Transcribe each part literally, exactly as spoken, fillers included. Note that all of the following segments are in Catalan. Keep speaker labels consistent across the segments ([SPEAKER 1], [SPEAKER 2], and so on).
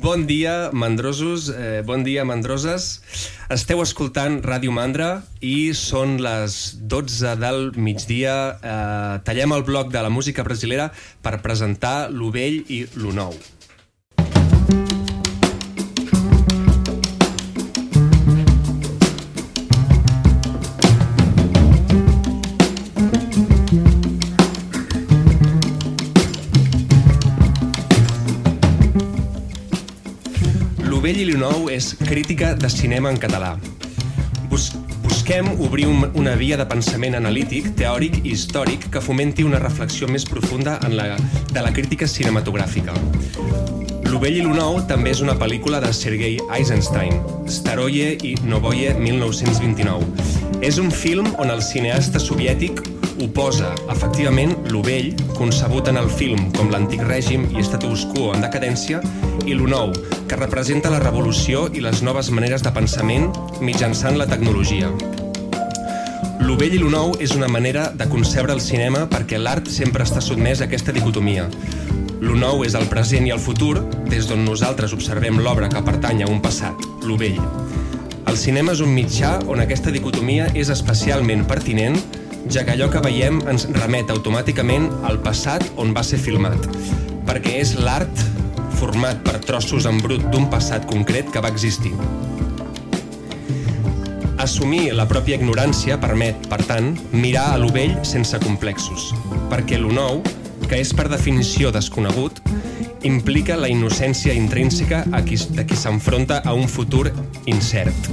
[SPEAKER 1] Bon dia, mandrosos, eh, bon dia, mandroses. Esteu escoltant Ràdio Mandra i són les dotze del migdia. Eh, tallem el bloc de la música brasilera per presentar lo vell i lo nou. Lo vell i lo nou és crítica de cinema en català. Bus busquem obrir un, una via de pensament analític, teòric i històric que fomenti una reflexió més profunda en la, de la crítica cinematogràfica. Lo vell i lo nou també és una pel·lícula de Sergei Eisenstein, Staroye i Novoye mil nou-cents vint-i-nou. És un film on el cineasta soviètic oposa, efectivament, lo vell, concebut en el film com l'antic règim i status quo en decadència, i lo nou, que representa la revolució i les noves maneres de pensament mitjançant la tecnologia. Lo vell i lo nou és una manera de concebre el cinema perquè l'art sempre està sotmès a aquesta dicotomia. Lo nou és el present i el futur, des d'on nosaltres observem l'obra que pertany a un passat, lo vell. El cinema és un mitjà on aquesta dicotomia és especialment pertinent, ja que allò que veiem ens remet automàticament al passat on va ser filmat, perquè és l'art format per trossos en brut d'un passat concret que va existir. Assumir la pròpia ignorància permet, per tant, mirar a lo vell sense complexos, perquè lo nou, que és per definició desconegut, implica la innocència intrínseca a qui, de qui s'enfronta a un futur incert.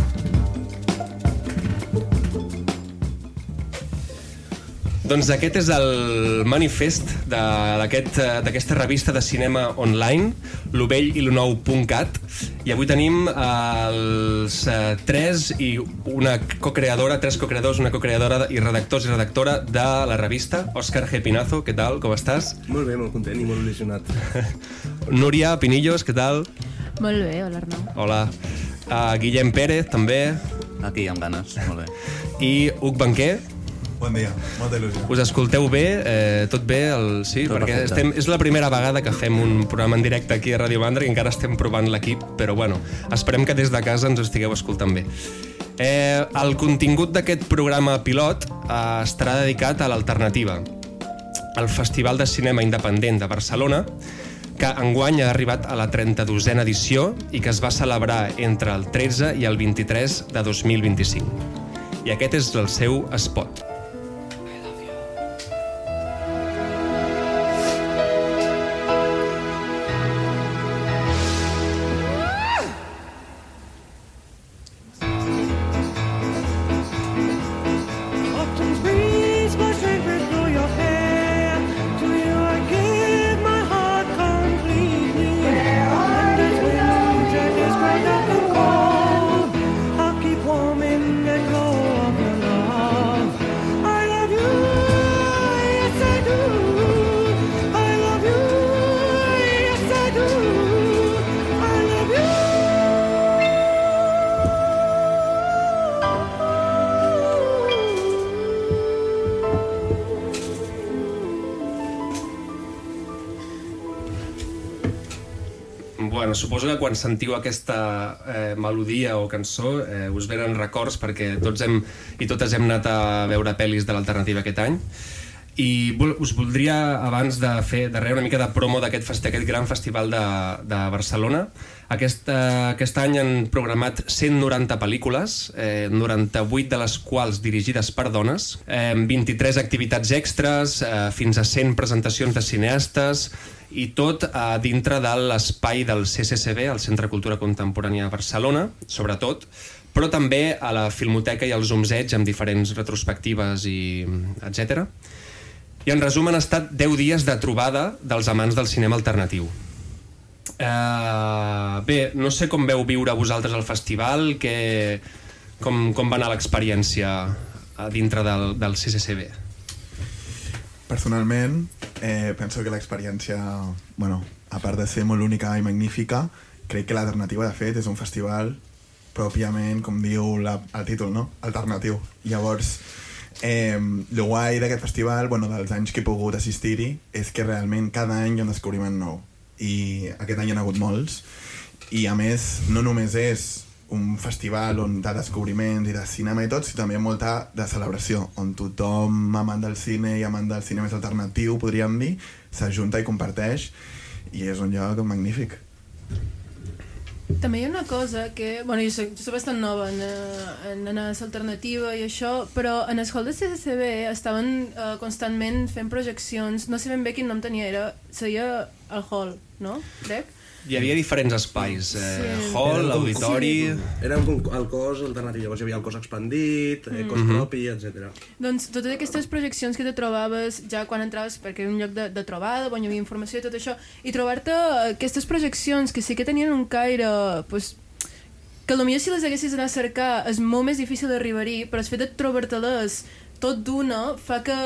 [SPEAKER 1] Doncs aquest és el manifest d'aquesta aquest, revista de cinema online, lo vell i lo nou punt cat, i avui tenim els eh, tres i una cocreadora, tres cocreadors, una cocreadora i redactors i redactora de la revista. Òscar G. Pinazo, què tal? Com estàs?
[SPEAKER 2] Molt bé, molt content i molt il·lusionat.
[SPEAKER 1] Núria Pinillos, què tal?
[SPEAKER 3] Molt bé, hola Arnau.
[SPEAKER 1] Hola. Uh, Guillem Pérez, també.
[SPEAKER 4] Aquí, amb ganes, molt bé.
[SPEAKER 1] I Huc Banquer.
[SPEAKER 5] Bon dia, molta il·lusió.
[SPEAKER 1] Us escolteu bé? Eh, tot bé? El... Sí,
[SPEAKER 4] tot
[SPEAKER 1] perquè estem... és la primera vegada que fem un programa en directe aquí a Ràdio Mandra i encara estem provant l'equip, però bueno, esperem que des de casa ens estigueu escoltant bé. Eh, el contingut d'aquest programa pilot eh, estarà dedicat a l'Alternativa, el Festival de Cinema Independent de Barcelona, que enguany ha arribat a la trenta-dosena edició i que es va celebrar entre el tretze i el vint-i-tres de dos mil vint-i-cinc. I aquest és el seu spot. Bueno, suposo que quan sentiu aquesta eh, melodia o cançó eh, us venen records perquè tots hem i totes hem anat a veure pel·lis de l'Alternativa aquest any i vol, us voldria, abans de fer de rebre una mica de promo d'aquest aquest gran festival de, de Barcelona. Aquest, eh, aquest any han programat cent noranta pel·lícules, eh, noranta-vuit de les quals dirigides per dones, eh, vint-i-tres activitats extres, eh, fins a cent presentacions de cineastes, i tot eh, dintre de l'espai del C C C B, el Centre de Cultura Contemporània de Barcelona, sobretot, però també a la Filmoteca i als Zooms amb diferents retrospectives i etcètera. I en resum han estat deu dies de trobada dels amants del cinema alternatiu. Uh, bé, no sé com veu viure vosaltres el festival, que, com, com va anar l'experiència dintre del, del C C C B.
[SPEAKER 5] Personalment, eh, penso que l'experiència, bueno, a part de ser molt única i magnífica, crec que l'Alternativa, de fet, és un festival pròpiament, com diu la, el títol, no? Alternatiu. Llavors, eh, el guai d'aquest festival, bueno, dels anys que he pogut assistir-hi, és que realment cada any hi ha un descobriment nou. I aquest any hi ha hagut molts. I a més, no només és un festival on de descobriments i de cinema i tot, sinó també molta de celebració, on tothom, amant del cine i amant del cine més alternatiu, podríem dir, s'ajunta i comparteix, i és un lloc magnífic.
[SPEAKER 3] També hi ha una cosa que... Bueno, jo soc, jo soc bastant nova en, en anar a l'alternativa i això, però en el hall de C C C B estaven uh, constantment fent projeccions, no sé ben bé quin nom tenia, era, seria el hall, no? Crec?
[SPEAKER 1] Hi havia diferents espais, eh,
[SPEAKER 3] Sí.
[SPEAKER 1] hall,
[SPEAKER 6] Era com-
[SPEAKER 1] auditori...
[SPEAKER 6] Era com el cos alternatiu, llavors hi havia el cos expandit, eh, cos propi, etcètera.
[SPEAKER 3] Doncs totes aquestes projeccions que te trobaves ja quan entraves, perquè era un lloc de, de trobada, on hi havia informació i tot això, i trobar-te aquestes projeccions que sí que tenien un caire, pues, que potser si les haguessis d'anar a cercar és molt més difícil d'arribar-hi, però el fet de trobar-te-les tot d'una fa que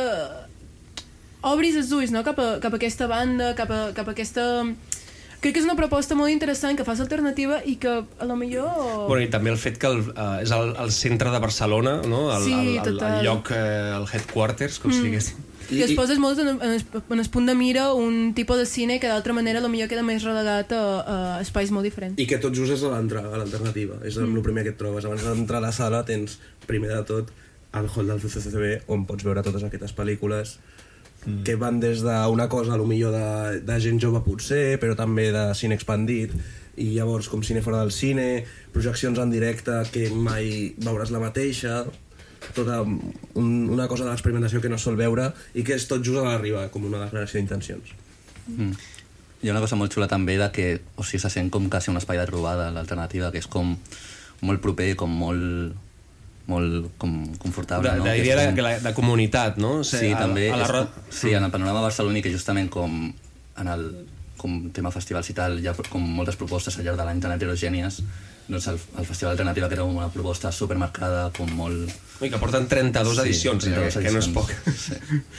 [SPEAKER 3] obris els ulls, no? cap, a, cap a aquesta banda, cap a, cap a aquesta... Crec que és una proposta molt interessant que fas alternativa i que a lo millor...
[SPEAKER 1] Bueno, i també el fet que el, uh, és el, el centre de Barcelona, no? El,
[SPEAKER 3] Sí,
[SPEAKER 1] el, el,
[SPEAKER 3] total.
[SPEAKER 1] el lloc, eh, el headquarters, com si diguéssim.
[SPEAKER 3] I es poses molt en, en, el, en el punt de mira un tipus de cine que d'altra manera potser queda més relegat a, a espais molt diferents.
[SPEAKER 6] I que tot just és a l'entrada, a l'alternativa. És mm. el primer que et trobes. Abans d'entrar a la sala tens, primer de tot, el hall del C C C B, on pots veure totes aquestes pel·lícules mm. que van des d'una cosa, potser de, de gent jove potser, però també de cine expandit, i llavors com cine fora del cine, projeccions en directe que mai veuràs la mateixa, tota un, una cosa de l'experimentació que no es sol veure i que és tot just a l'arriba, com una declaració d'intencions.
[SPEAKER 4] Mm. Hi ha una cosa molt xula també de que, o sigui, se sent com quasi un espai de trobada, l'alternativa, que és com molt proper, com molt, molt com confortable,
[SPEAKER 1] De,
[SPEAKER 4] no?
[SPEAKER 1] de,
[SPEAKER 4] Que és
[SPEAKER 1] idea
[SPEAKER 4] com...
[SPEAKER 1] de, de comunitat, no? O sigui,
[SPEAKER 4] Sí,
[SPEAKER 1] a,
[SPEAKER 4] també,
[SPEAKER 1] a la
[SPEAKER 4] és,
[SPEAKER 1] ro...
[SPEAKER 4] sí, en el panorama barceloní, que justament com en el com tema festivals i tal, hi ha com moltes propostes al llarg de l'any tan heterogènies, doncs el, el Festival Alternativa, que era una proposta supermarcada, com molt...
[SPEAKER 1] I que porten trenta-dues
[SPEAKER 4] Sí,
[SPEAKER 1] edicions,
[SPEAKER 4] trenta-dues
[SPEAKER 1] eh, que no és poc.
[SPEAKER 4] Sí.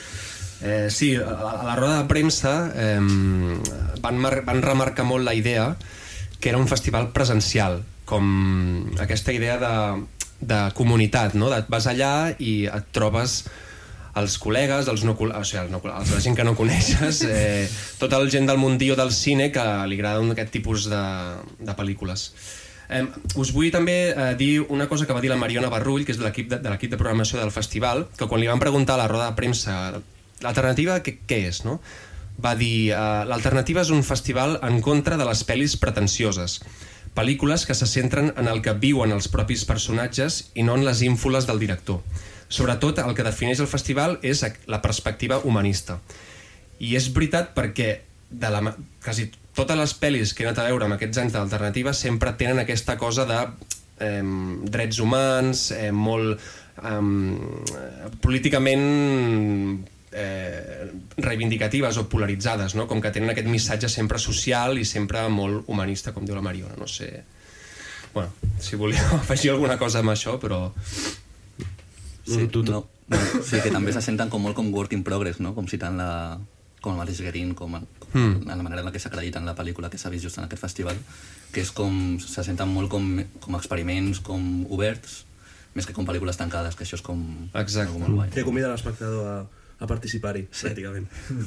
[SPEAKER 1] Eh, sí, a la, a la roda de premsa eh, van, mar van remarcar molt la idea que era un festival presencial, com aquesta idea de, de comunitat, no? De, vas allà i et trobes els col·legues, els no, o sigui, els no, els, la gent que no coneixes, eh, tota la gent del mundillo del cine que li agraden aquest tipus de, de pel·lícules. Eh, us vull també eh, dir una cosa que va dir la Mariona Barrull, que és de l'equip de, de l'equip de programació del festival, que quan li van preguntar a la roda de premsa l'alternativa què, què és, no? Va dir eh, l'alternativa és un festival en contra de les pel·lis pretensioses, pel·lícules que se centren en el que viuen els propis personatges i no en les ínfoles del director. Sobretot el que defineix el festival és la perspectiva humanista. I és veritat perquè de la, quasi totes les pel·lis que he anat a veure amb aquests anys d'alternativa sempre tenen aquesta cosa de eh, drets humans, eh, molt eh, políticament eh, reivindicatives o polaritzades, no? Com que tenen aquest missatge sempre social i sempre molt humanista, com diu la Mariona. No sé... Bueno, si volíeu afegir alguna cosa amb això, però...
[SPEAKER 4] Sí, tu, tu. No, no, sí, que també se senten com molt com work in progress, no? Com citant la... com el mateix Guerin, com en, mm. en la manera en la que s'acredita en la pel·lícula que s'ha vist just en aquest festival, que és com... se senten molt com, com experiments, com oberts, més que com pel·lícules tancades, que això és com...
[SPEAKER 1] Exacte.
[SPEAKER 4] Molt guai.
[SPEAKER 6] Que convida l'espectador a, a participar-hi, sí. Pràcticament.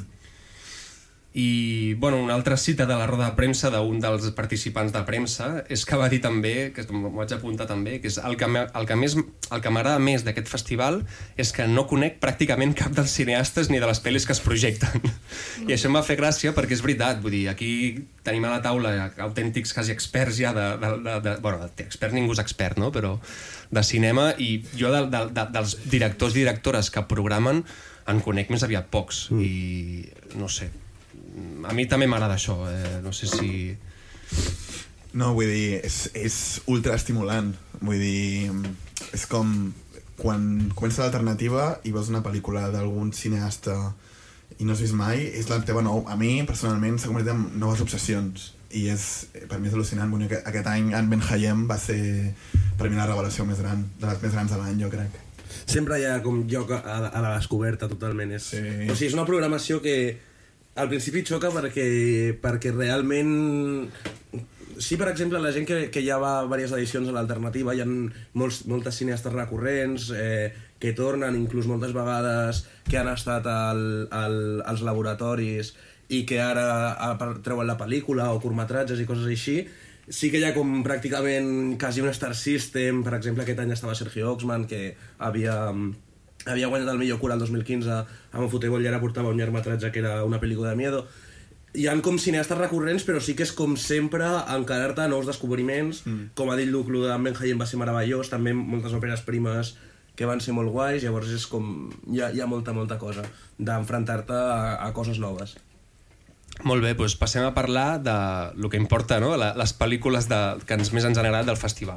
[SPEAKER 1] I, bueno, una altra cita de la roda de premsa d'un dels participants de premsa és que va dir també, que m'ho vaig apuntar també, que és el que, el que, més, el que m'agrada més d'aquest festival és que no conec pràcticament cap dels cineastes ni de les pel·lis que es projecten. Mm. I això em va fer gràcia perquè és veritat, vull dir, aquí tenim a la taula autèntics quasi experts ja de... de, de, de bueno, expert ningú és expert, no?, però de cinema, i jo de, de, de, dels directors i directores que programen en conec més aviat pocs, mm. i no sé, a mi també m'agrada això, eh? No sé si...
[SPEAKER 5] No, vull dir, és, és ultra estimulant. Vull dir, és com quan comença l'alternativa i veus una pel·lícula d'algun cineasta i no has vist mai, és la teva nou... A mi, personalment, s'ha convertit en noves obsessions. I és, per mi és al·lucinant. Bueno, aquest any, en Ben Hayem va ser, per mi, la revelació més gran, de les més grans de l'any, jo crec.
[SPEAKER 6] Sempre hi ha com lloc a, a la descoberta, totalment. És,
[SPEAKER 5] sí.
[SPEAKER 6] O sigui, és una programació que al principi xoca perquè, perquè realment... Sí, per exemple, la gent que, que ja va a diverses edicions a l'alternativa, hi ha molts, moltes cineastes recurrents eh, que tornen, inclús moltes vegades que han estat al, al, als laboratoris i que ara a, treuen la pel·lícula o curtmetratges i coses així, sí que hi ha com pràcticament quasi un Star System. Per exemple, aquest any estava Sergio Oxman, que havia, havia guanyat el millor cura el dos mil quinze amb un futebol i ara portava un llargmetratge que era una pel·lícula de miedo. Hi ha com cineastes recurrents, però sí que és com sempre encarar-te a nous descobriments. Mm. Com ha dit Luc, el de Benjamin va ser meravellós, també moltes òperes primes que van ser molt guais, llavors és com... Hi ha, hi ha molta, molta cosa d'enfrontar-te a, a coses noves.
[SPEAKER 1] Molt bé, doncs passem a parlar de lo que importa, no? Les pel·lícules de, que ens, més ens han agradat del festival.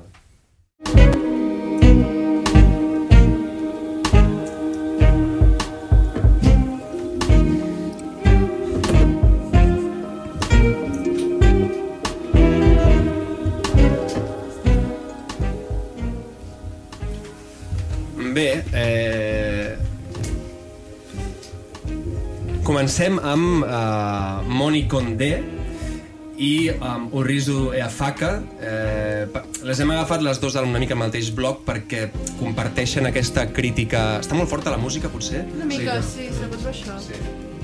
[SPEAKER 1] Bé, eh... comencem amb uh, Moni Condé i um, Orizu Eafaka. Eh, les hem agafat les dues una mica al mateix bloc perquè comparteixen aquesta crítica... Està molt forta la música, potser?
[SPEAKER 3] Una mica, sí, se pot baixar. Sí.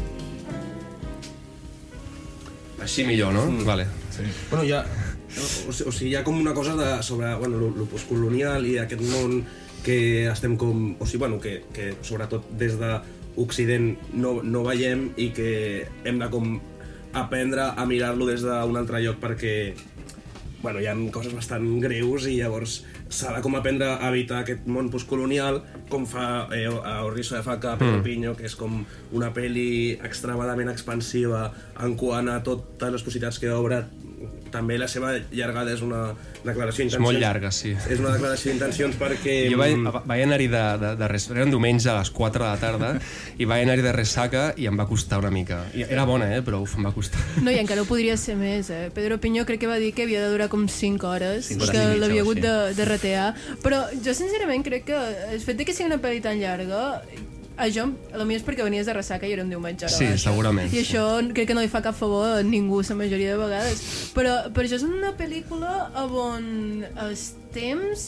[SPEAKER 1] Així millor, no?
[SPEAKER 6] Mm.
[SPEAKER 1] Vale.
[SPEAKER 6] Sí. Bueno, hi ha, o, o sigui, hi ha com una cosa de, sobre bueno, lo, lo postcolonial i aquest món que estem com... O sigui, bueno, que, que sobretot des de Occident no, no veiem i que hem de com aprendre a mirar-lo des d'un altre lloc perquè bueno, hi ha coses bastant greus i llavors s'ha de com aprendre a evitar aquest món postcolonial com fa eh, a Orizu Eafaka, Pedro mm. Pinho, que és com una pel·li extremadament expansiva en quant a totes les possibilitats que obre. També la seva llargada és una declaració d'intencions.
[SPEAKER 1] És molt llarga, sí.
[SPEAKER 6] És una declaració d'intencions perquè...
[SPEAKER 1] Jo vaig, vaig anar-hi de, de, de ressaca, era un diumenge a les quatre de la tarda, i vaig anar-hi de ressaca i em va costar una mica. I era bona, eh, però uf, em va costar.
[SPEAKER 3] No, i encara ho podria ser més, eh. Pedro Pinho crec que va dir que havia de durar com cinc hores,
[SPEAKER 4] cinc hores
[SPEAKER 3] que
[SPEAKER 4] mitja,
[SPEAKER 3] l'havia hagut
[SPEAKER 4] sí.
[SPEAKER 3] de, de ratear. Però jo sincerament crec que el fet de que sigui una pel·li tan llarga... A jo, potser és perquè venies de ressaca i era un diumenge.
[SPEAKER 1] Sí, segurament.
[SPEAKER 3] I això crec que no li fa cap favor a ningú la majoria de vegades. Però per això és una pel·lícula on els temps...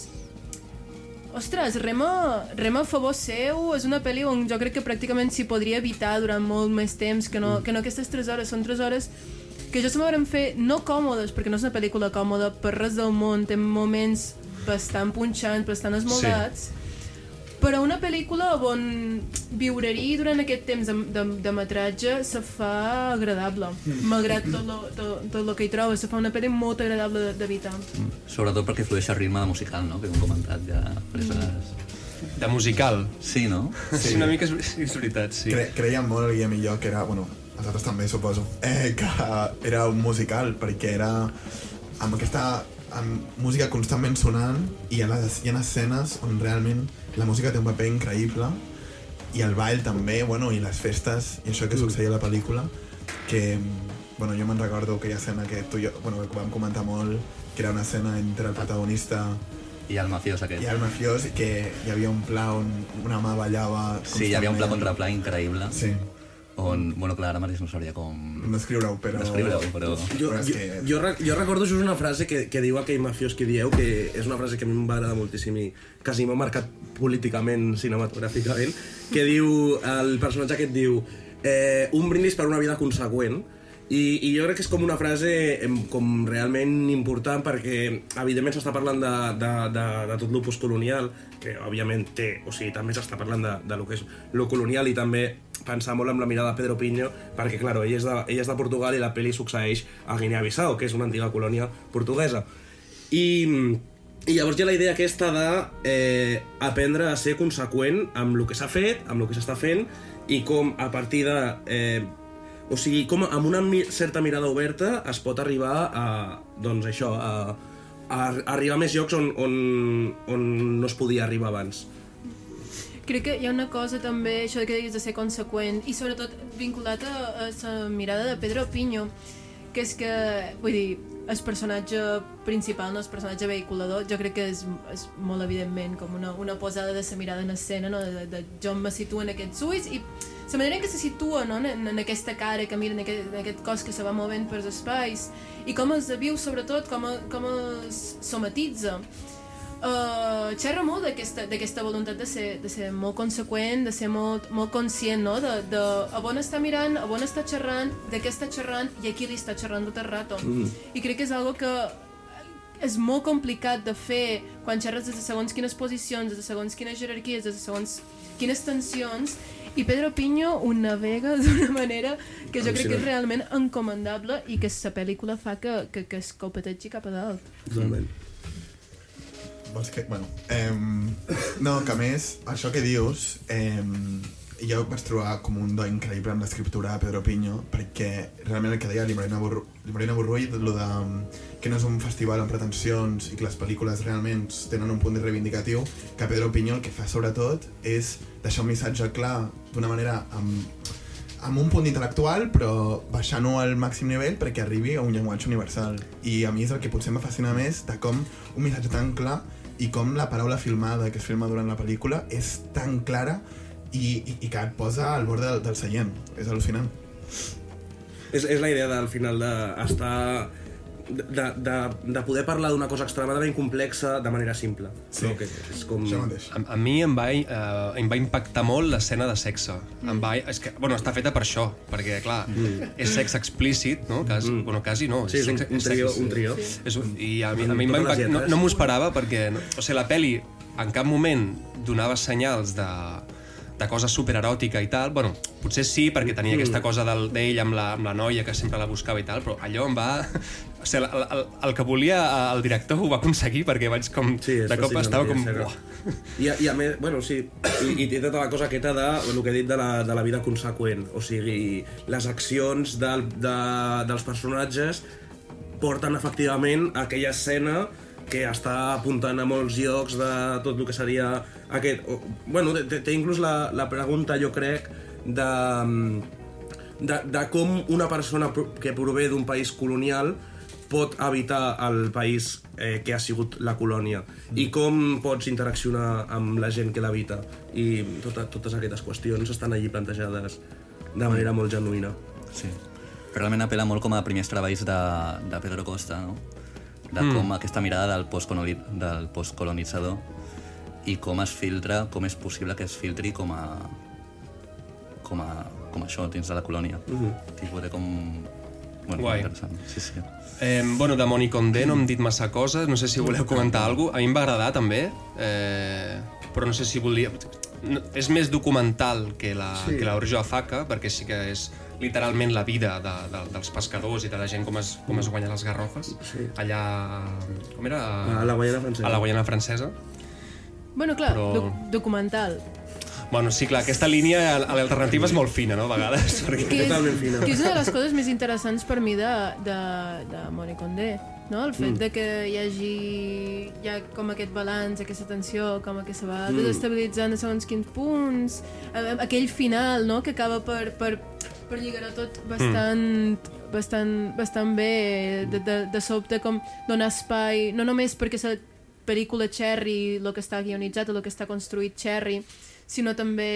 [SPEAKER 3] Ostres, rema, rema a favor seu. És una pel·li on jo crec que pràcticament s'hi podria evitar durant molt més temps que no, que no aquestes tres hores. Són tres hores que jo se m'haurem fer no còmodes, perquè no és una pel·lícula còmoda per res del món. Té moments bastant punxants, bastant esmoldats. Sí. Però una pel·lícula on viure-hi durant aquest temps de, de, de metratge se fa agradable, mm. malgrat tot lo, tot, tot lo que hi trobes. Se fa una pel·li molt agradable d'evitar.
[SPEAKER 4] Mm. Sobretot perquè flueix el ritme de musical, no? Que hem comentat ja preses...
[SPEAKER 1] De musical?
[SPEAKER 4] Sí, no?
[SPEAKER 1] Sí, sí una mica és, és veritat, sí.
[SPEAKER 5] Cre creiem molt el Guillem i jo que era, bueno, els altres també suposo, eh, que era un musical, perquè era amb aquesta amb música constantment sonant i hi ha, les, hi ha escenes on realment la música té un paper increïble i el ball també, bueno, i les festes i això que succeïa a la pel·lícula que, bueno, jo me'n recordo que hi ha escena que tu i jo, bueno, que vam comentar molt que era una escena entre el protagonista
[SPEAKER 4] i el mafiós aquest
[SPEAKER 5] i el mafiós, que hi havia un pla on una mà ballava
[SPEAKER 4] sí, hi havia un pla contra pla increïble
[SPEAKER 5] sí.
[SPEAKER 4] On, bueno, clar, ara mateix no sabria com...
[SPEAKER 5] No escriure-ho, però...
[SPEAKER 4] No escriure-ho, però...
[SPEAKER 6] Jo, jo, jo, jo recordo just una frase que, que diu aquell mafiós que dieu, que és una frase que a mi em va agradar moltíssim i quasi m'ha marcat políticament, cinematogràficament, que diu, el personatge aquest diu eh, un brindis per una vida conseqüent. I, i jo crec que és com una frase com realment important perquè evidentment s'està parlant de, de, de, de tot lo postcolonial que òbviament té, o sigui, també s'està parlant de, de lo que és lo colonial i també pensar molt amb la mirada de Pedro Pinho perquè, clar, ell és de, ell és de Portugal i la pel·li succeeix a Guinea-Bissau, que és una antiga colònia portuguesa. I, i llavors hi ha la idea aquesta de eh, aprendre a ser conseqüent amb el que s'ha fet, amb el que s'està fent i com a partir de... Eh, O sigui, com amb una mi certa mirada oberta es pot arribar a, doncs això, a, a, a arribar a més llocs on, on, on no es podia arribar abans.
[SPEAKER 3] Crec que hi ha una cosa també, això que diguis de ser conseqüent, i sobretot vinculat a, a la mirada de Pedro Pinho, que és que, vull dir, el personatge principal, no el personatge vehiculador, jo crec que és, és molt evidentment com una, una posada de la mirada en escena, no? de, de jo me situo en aquests ulls i la manera en què se situa, no? en, en aquesta cara que mira, en aquest, en aquest cos que se va movent per els espais i com els viu sobretot, com, com els somatitza. Uh, xerra molt d'aquesta voluntat de ser, de ser molt conseqüent, de ser molt, molt conscient, no? de, de a on està mirant, a on està xerrant, de què està xerrant i a qui li està xerrant tot el rato. Mm. I crec que és algo que és molt complicat de fer quan xerres des de segons quines posicions, des de segons quines jerarquies, des de segons quines tensions, i Pedro Piño ho navega d'una manera que jo crec que és realment encomandable i que la pel·lícula fa que, que, que es copetegi cap a dalt.
[SPEAKER 6] Totalment.
[SPEAKER 5] Vols que... Bueno, eh, no, que a més, això que dius, eh, jo vaig trobar com un do increïble amb l'escriptura de Pedro Piño, perquè realment el que deia l'Immarina Burrull, lo de que no és un festival amb pretensions i que les pel·lícules realment tenen un punt reivindicatiu, que Pedro Piño el que fa sobretot és deixar un missatge clar d'una manera amb, amb un punt intel·lectual, però baixant-ho al màxim nivell perquè arribi a un llenguatge universal. I a mi és el que potser em fascina més de com un missatge tan clar i com la paraula filmada que es filma durant la pel·lícula és tan clara i, i, i que et posa al bord del, del seient. És al·lucinant.
[SPEAKER 6] És, és la idea del final d'estar... De, de, de poder parlar d'una cosa extremadament complexa de manera simple.
[SPEAKER 5] Sí,
[SPEAKER 6] no? Que és com...
[SPEAKER 5] això mateix.
[SPEAKER 1] A, a mi em va, uh, em va impactar molt l'escena de sexe. Mm. Em va, és que, bueno, està feta per això, perquè, clar, mm. és sexe explícit, no? Quasi, mm. bueno, quasi no.
[SPEAKER 6] Sí, és un,
[SPEAKER 1] sexe,
[SPEAKER 6] un trio.
[SPEAKER 1] sexe,
[SPEAKER 6] un trio.
[SPEAKER 3] Sí.
[SPEAKER 1] És, I a mi, a mi em va impactar... No, no m'ho esperava perquè... No, o sigui, la peli en cap moment donava senyals de... de cosa supereròtica i tal, bueno, potser sí, perquè tenia mm. aquesta cosa del, d'ell amb la, amb la noia que sempre la buscava i tal, però allò em va... O sigui, el, el, el que volia el director ho va aconseguir, perquè vaig com...
[SPEAKER 6] Sí,
[SPEAKER 1] de cop estava com...
[SPEAKER 6] I, I a més, bueno, sí, i, i té tota la cosa aquesta de, el que he dit de la, de la vida conseqüent, o sigui, les accions del, de, dels personatges porten efectivament a aquella escena que està apuntant a molts llocs de tot el que seria aquest... O, bueno, té, té inclús la, la pregunta, jo crec, de, de, de com una persona que prové d'un país colonial pot habitar el país eh, que ha sigut la colònia mm. i com pots interaccionar amb la gent que l'habita. I tota, totes aquestes qüestions estan allí plantejades de manera molt genuïna.
[SPEAKER 4] Sí. Realment apel·la molt com a primers treballs de, de Pedro Costa, no? De com mm. aquesta mirada del postcolonitzador post i com es filtra, com és possible que es filtri com a com a, com això dins de la colònia. Mm-hmm. Tipus de com... Bueno,
[SPEAKER 1] guai.
[SPEAKER 4] Interessant. Sí, sí.
[SPEAKER 1] Eh, bueno, de Moni Condé no hem dit massa coses, no sé si voleu comentar alguna cosa. A mi em va agradar també, eh, però no sé si volia... No, és més documental que la, sí. que l'Orjo a Faca, perquè sí que és literalment la vida de, de, dels pescadors i de la gent com es, com es guanya les garrofes. Sí. Allà... Com era?
[SPEAKER 6] A la Guaiana Francesa.
[SPEAKER 1] A la Guaiana Francesa.
[SPEAKER 3] Bueno, clar,
[SPEAKER 1] però...
[SPEAKER 3] doc documental.
[SPEAKER 1] Bueno, sí, clar, aquesta línia a l'alternativa és molt fina, no?, a vegades. Perquè...
[SPEAKER 3] Que és,
[SPEAKER 6] totalment fina.
[SPEAKER 3] que és una de les coses més interessants per mi de, de, de Moni Condé, no? El fet mm. de que hi hagi ja com aquest balanç, aquesta tensió, com que se va mm. desestabilitzant a segons quins punts, aquell final, no?, que acaba per, per, per lligar-ho tot bastant, mm. bastant, bastant bé, de, de, de sobte com donar espai, no només perquè la pel·lícula Cherry, el que està guionitzat o el que està construït Cherry, sinó també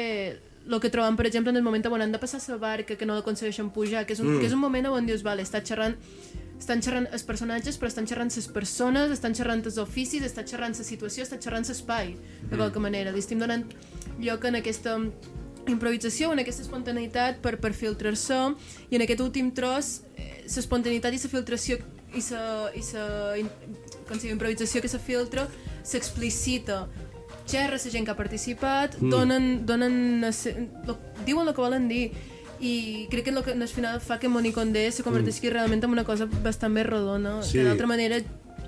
[SPEAKER 3] el que trobem, per exemple, en el moment on han de passar la barca, que no l'aconsegueixen pujar, que és un, mm. que és un moment on dius, vale, està xerrant, estan xerrant els personatges, però estan xerrant les persones, estan xerrant els oficis, estan xerrant la situació, estan xerrant l'espai, de qualque manera. Li estem donant lloc en aquesta improvisació, en aquesta espontaneïtat per, per filtrar-se, i en aquest últim tros, l'espontaneïtat i la filtració i la improvisació que se filtra s'explicita. Xerra la gent que ha participat, mm. donen, donen lo, diuen el que volen dir, i crec que el que al final fa que Moni Condé se converteixi mm. realment en una cosa bastant més rodona, sí. que d'altra manera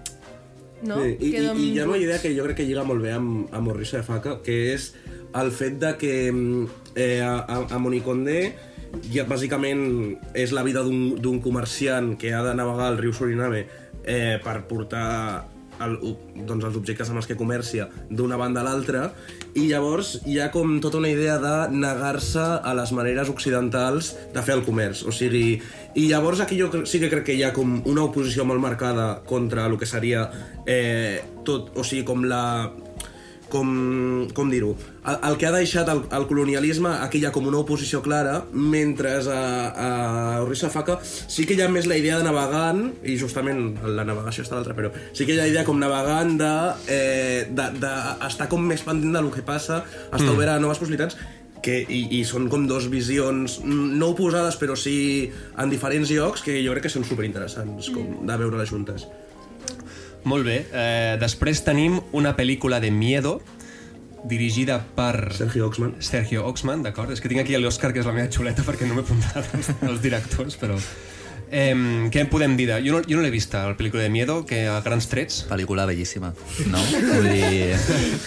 [SPEAKER 3] no?
[SPEAKER 6] Sí. I, i, i hi ha una idea que jo crec que lliga molt bé amb, amb Orissa de Faca, que és el fet de que eh, a, a Moni Condé ja, bàsicament és la vida d'un comerciant que ha de navegar el riu Suriname eh, per portar el, doncs els objectes amb els que comercia d'una banda a l'altra, i llavors hi ha com tota una idea de negar-se a les maneres occidentals de fer el comerç, o sigui, i llavors aquí jo sí que crec que hi ha com una oposició molt marcada contra el que seria eh, tot, o sigui, com la... com, com dir-ho, el, el que ha deixat el, el colonialisme, aquí hi ha com una oposició clara, mentre a, a Orissa Faca sí que hi ha més la idea de navegant, i justament la navegació està l'altra, però sí que hi ha la idea com navegant de, eh, de, de estar com més pendent del que passa, estar mm. obert a noves possibilitats, que, i, i són com dos visions no oposades, però sí en diferents llocs, que jo crec que són superinteressants com, de veure-les juntes.
[SPEAKER 1] Molt bé. Eh, després tenim una pel·lícula de miedo dirigida per...
[SPEAKER 6] Sergio Oxman.
[SPEAKER 1] Sergio Oxman, d'acord. És que tinc aquí l'Òscar, que és la meva xuleta, perquè no m'he apuntat els directors, però... Eh, què en podem dir? De... Jo no, jo no l'he vista, la pel·lícula de miedo, que a grans trets...
[SPEAKER 4] Pel·lícula bellíssima, no? Vull dir...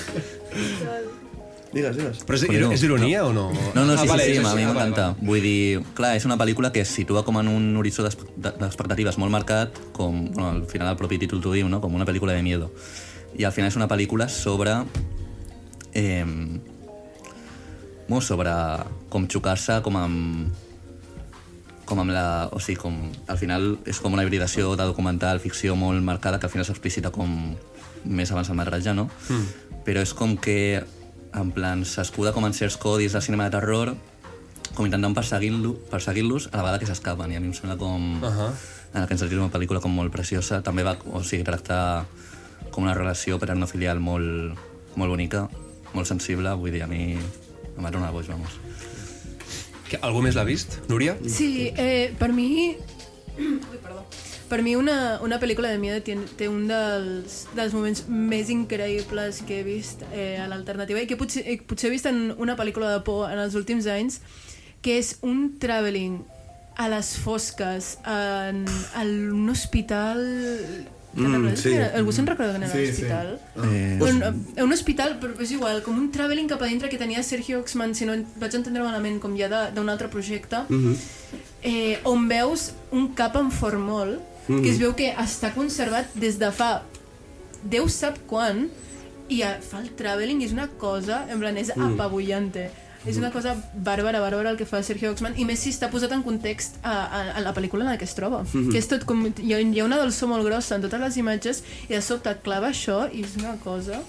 [SPEAKER 6] Digues, digues.
[SPEAKER 1] Però és, és ironia o no?
[SPEAKER 4] No, no, sí,
[SPEAKER 1] ah, vale,
[SPEAKER 4] sí, sí,
[SPEAKER 1] és,
[SPEAKER 4] a mi
[SPEAKER 1] ah,
[SPEAKER 4] m'encanta.
[SPEAKER 1] vale, vale.
[SPEAKER 4] Vull dir, clar, és una pel·lícula que es situa com en un horitzó d'expectatives molt marcat, com, bueno, al final el propi títol t'ho diu, no? Com una pel·lícula de miedo. I al final és una pel·lícula sobre... Eh, bueno, sobre com xocar-se com amb... com amb la... O sigui, com... Al final és com una hibridació de documental, ficció molt marcada, que al final s'explicita com més abans el metratge, no? Mm. Però és com que... en plan, s'escuda com en certs codis de cinema de terror, com intentant perseguir-los, perseguir-los a la vegada que s'escapen, i a mi em sembla com... Uh -huh. En aquest sentit, una pel·lícula com molt preciosa. També va, o sigui, tractar com una relació paternofilial molt, molt bonica, molt sensible, vull dir, a mi em va donar boig, vamos.
[SPEAKER 1] Que, algú més l'ha vist, Núria?
[SPEAKER 3] Sí, eh, per mi... Ui, perdó. Per mi una, una pel·lícula de miedo té, té un dels, dels moments més increïbles que he vist eh, a l'alternativa i que potser, eh, potser he vist en una pel·lícula de por en els últims anys, que és un travelling a les fosques en, en un hospital... Mm, sí. Algú se'n recorda que era sí, l'hospital? Sí. Eh... Un, un hospital, però és igual, com un travelling cap a dintre que tenia Sergio Oxman, si no vaig entendre malament, com ja d'un altre projecte, mm-hmm. eh, on veus un cap en formol, mm-hmm. que es veu que està conservat des de fa Déu sap quan, i fa el travelling i és una cosa, en plan, és mm. apabullante. És una cosa bàrbara, bàrbara el que fa Sergio Oxman, i més si està posat en context a, a, a la pel·lícula en la que es troba. Mm-hmm. Que és tot com, hi, ha, hi ha una dolçor molt grossa en totes les imatges i de sobte clava això i és una cosa...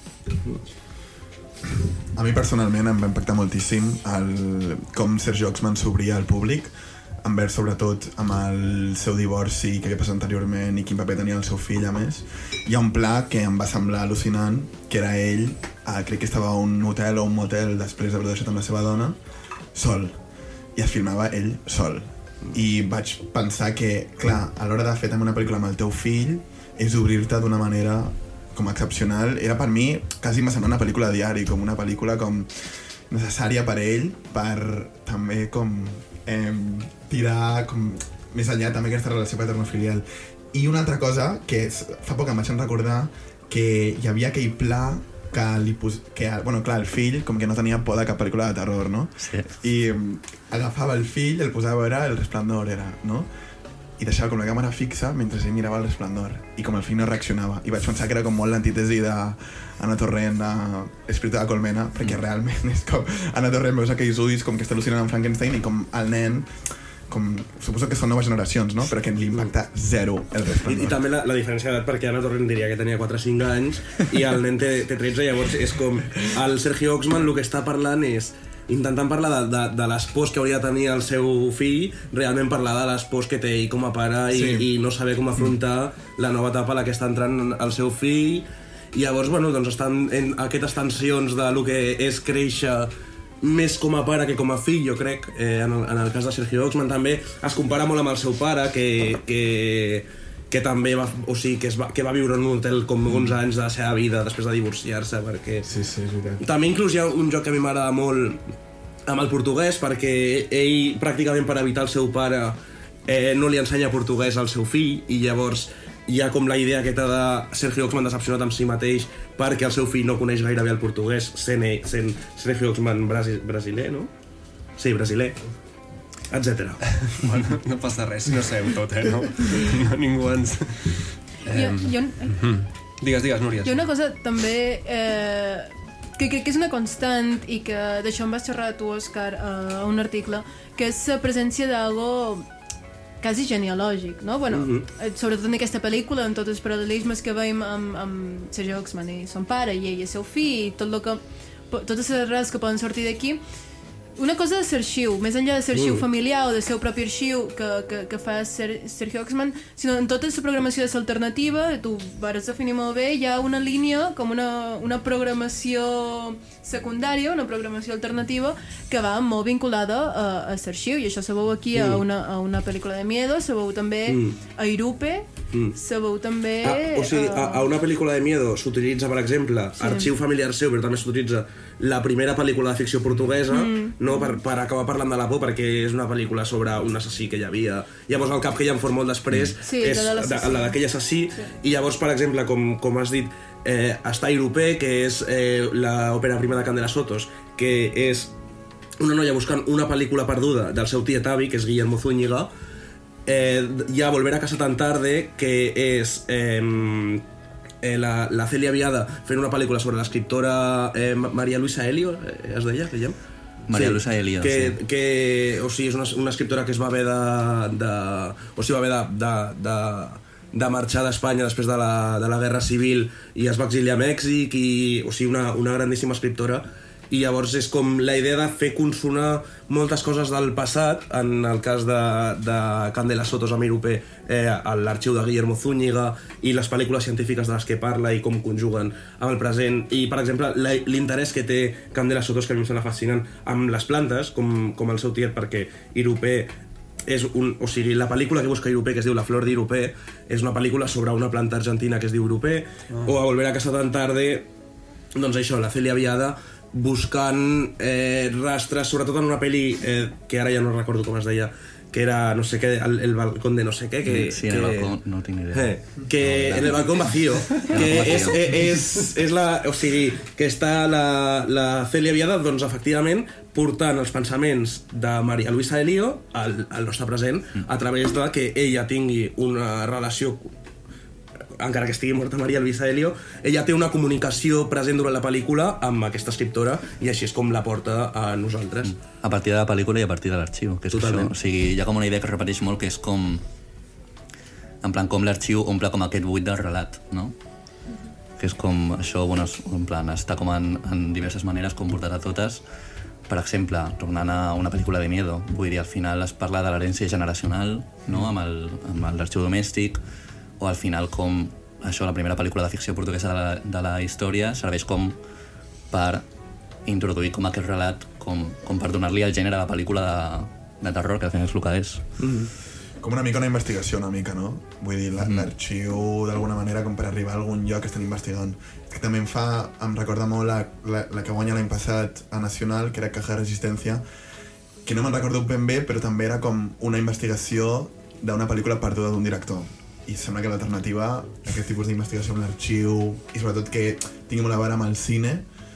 [SPEAKER 5] A mi personalment em va impactar moltíssim el, com Sergio Oxman s'obria al públic envers sobretot amb el seu divorci que havia passat anteriorment i quin paper tenia el seu fill a més. Hi ha un pla que em va semblar al·lucinant, que era ell, eh, crec que estava a un hotel o un motel després d'haver deixat amb la seva dona, sol, i es filmava ell sol. I vaig pensar que, clar, a l'hora de fer també una pel·lícula amb el teu fill és obrir-te d'una manera com excepcional. Era per mi, quasi m'ha semblat una pel·lícula de diari, com una pel·lícula com necessària per ell, per també com eh, tirar com més enllà també aquesta relació paternofilial. I una altra cosa, que fa poc em vaig recordar que hi havia aquell pla que li pos... que, bueno, clar, el fill com que no tenia por de cap pel·lícula de terror, no?
[SPEAKER 4] Sí.
[SPEAKER 5] I um, agafava el fill, el posava a veure El Resplendor, era, no? I deixava com la càmera fixa mentre ell mirava El Resplendor. I com el fill no reaccionava. I vaig pensar que era com molt l'antítesi d'Anna Torrent, d'Espíritu de la Colmena, perquè mm. realment és com... Anna Torrent veus aquells ulls com que està al·lucinant amb Frankenstein i com el nen... com, suposo que són noves generacions, no? Però que li impacta zero El Resplendor.
[SPEAKER 6] I, i també la, la diferència d'edat, perquè Anna Torrent diria que tenia quatre o cinc anys i el nen té, té tretze, llavors és com el Sergio Oxman el que està parlant és intentant parlar de, de, de les pors que hauria de tenir el seu fill, realment parlar de les pors que té ell com a pare i, sí. i no saber com afrontar la nova etapa a la que està entrant el seu fill. I llavors, bueno, doncs estan en aquestes tensions de lo que és créixer més com a pare que com a fill, jo crec. Eh, en, el, en el cas de Sergio Oxman també es compara molt amb el seu pare, que, que, que també va, o sigui, que, es va, que va viure en un hotel com onze anys de la seva vida després de divorciar-se, perquè...
[SPEAKER 5] Sí, sí, és veritat.
[SPEAKER 6] També inclús hi ha un joc que a mi m'agrada molt amb el portuguès, perquè ell, pràcticament per evitar el seu pare, eh, no li ensenya portuguès al seu fill, i llavors hi ha com la idea aquesta de Sergio Oxman decepcionat amb si mateix perquè el seu fill no coneix gairebé el portuguès, sent, sent Sergio Oxman brasi, brasiler, no? Sí, brasiler, etcètera.
[SPEAKER 1] Bueno, no passa res, no sabem tot, eh? No, no ningú ens...
[SPEAKER 3] Eh... Jo, jo...
[SPEAKER 1] Mm. Digues, digues, Núria.
[SPEAKER 3] Hi ha una cosa també eh, que crec que és una constant i que d'això em vas xerrar tu, Òscar, a un article, que és la presència d'algo quasi genealògic, no? Bueno, mm-hmm. sobretot en aquesta pel·lícula, en tots els paral·lelismes que veiem amb, amb Sergio Oxman i son pare, i ell i el seu fill, i tot lo que, totes les arrels que poden sortir d'aquí. Una cosa de l'arxiu, més enllà de l'arxiu mm. familiar o del seu propi arxiu que, que, que fa Ser, Sergio Oxman, sinó en tota la programació de l'alternativa, tu vas definir molt bé, hi ha una línia, com una, una programació secundària, una programació alternativa, que va molt vinculada a, a l'arxiu, i això se veu aquí mm. a, una, a una pel·lícula de miedo, se veu també mm. a Irupe,
[SPEAKER 6] Mm.
[SPEAKER 3] sabeu també...
[SPEAKER 6] Ah, o sigui, a, a una pel·lícula de miedo s'utilitza, per exemple, sí. arxiu familiar seu, però també s'utilitza la primera pel·lícula de ficció portuguesa, mm. no, per, per acabar parlant de la por, perquè és una pel·lícula sobre un assassí que hi havia. Llavors, el cap que hi en fot molt després
[SPEAKER 3] sí,
[SPEAKER 6] és
[SPEAKER 3] la,
[SPEAKER 6] de, la d'aquell assassí, sí. I llavors, per exemple, com, com has dit, eh, està Irupé, que és eh, l'òpera prima de Candela Sotos, que és una noia buscant una pel·lícula perduda del seu tiet avi, que és Guillermo Zúñiga. Eh, hi ha Volver a casa tan tarde, que és eh, eh, la, la Celia Viada fent una pel·lícula sobre l'escriptora eh, María Luisa Elio, eh, es deia, que
[SPEAKER 4] María
[SPEAKER 6] sí,
[SPEAKER 4] Luisa Elio,
[SPEAKER 6] que,
[SPEAKER 4] sí.
[SPEAKER 6] Que, o sigui, és una, una escriptora que es va haver de... de o sigui, va haver de... de, de de marxar d'Espanya després de la, de la Guerra Civil i es va exiliar a Mèxic, i, o sigui, una, una grandíssima escriptora. I llavors és com la idea de fer consonar moltes coses del passat, en el cas de, de Candela Sotos amb Irupé, eh, l'arxiu de Guillermo Zúñiga i les pel·lícules científiques de les que parla i com conjuguen amb el present. I, per exemple, l'interès que té Candela Sotos, que a mi em sembla fascinant, amb les plantes, com, com el seu tiet, perquè Irupé és un, o sigui, la pel·lícula que busca Irupé, que es diu La flor d'Irupé, és una pel·lícula sobre una planta argentina que es diu Irupé, ah. O a Volver a casa tan tarde, doncs això, la Celia Viada buscant eh, rastres, sobretot en una pel·li eh, que ara ja no recordo com es deia, que era, no sé què, el, el balcón de no sé què, que...
[SPEAKER 4] Sí, en
[SPEAKER 6] que,
[SPEAKER 4] el balcón, no tinc idea.
[SPEAKER 6] Eh, que no, en el balcón vacío, que és, és, és la... O sigui, que està la, la Celia Viada, doncs, efectivament, portant els pensaments de María Luisa Elio al, al nostre present, a través de que ella tingui una relació, encara que estigui morta María Luisa Elio, ella té una comunicació present durant la pel·lícula amb aquesta escriptora, i així és com la porta a nosaltres.
[SPEAKER 4] A partir de la pel·lícula i a partir de l'arxiu, que és
[SPEAKER 6] Totalment.
[SPEAKER 4] això. O sigui, hi ha com una idea que es repeteix molt, que és com... En plan, com l'arxiu omple com aquest buit del relat, no? Que és com això, bueno, en plan, està com en, en diverses maneres, com portat a totes. Per exemple, tornant a una pel·lícula de miedo, vull dir, al final es parla de l'herència generacional, no?, amb el, amb l'arxiu domèstic, o al final com això, la primera pel·lícula de ficció portuguesa de la, de la història serveix com per introduir com aquest relat, com, com per donar-li el gènere a la pel·lícula de, de terror, que al final és el que és.
[SPEAKER 6] Mm-hmm.
[SPEAKER 5] Com una mica una investigació, una mica, no? Vull dir, l'arxiu, mm. d'alguna manera, com per arribar a algun lloc que estan investigant. És que també em fa... Em recorda molt la, la, la que guanya l'any passat a Nacional, que era Caja de Resistència, que no me'n recordo ben bé, però també era com una investigació d'una pel·lícula perduda d'un director. I sembla que l'alternativa, aquest tipus d'investigació amb l'arxiu, i sobretot que tingui molt a veure amb el cine,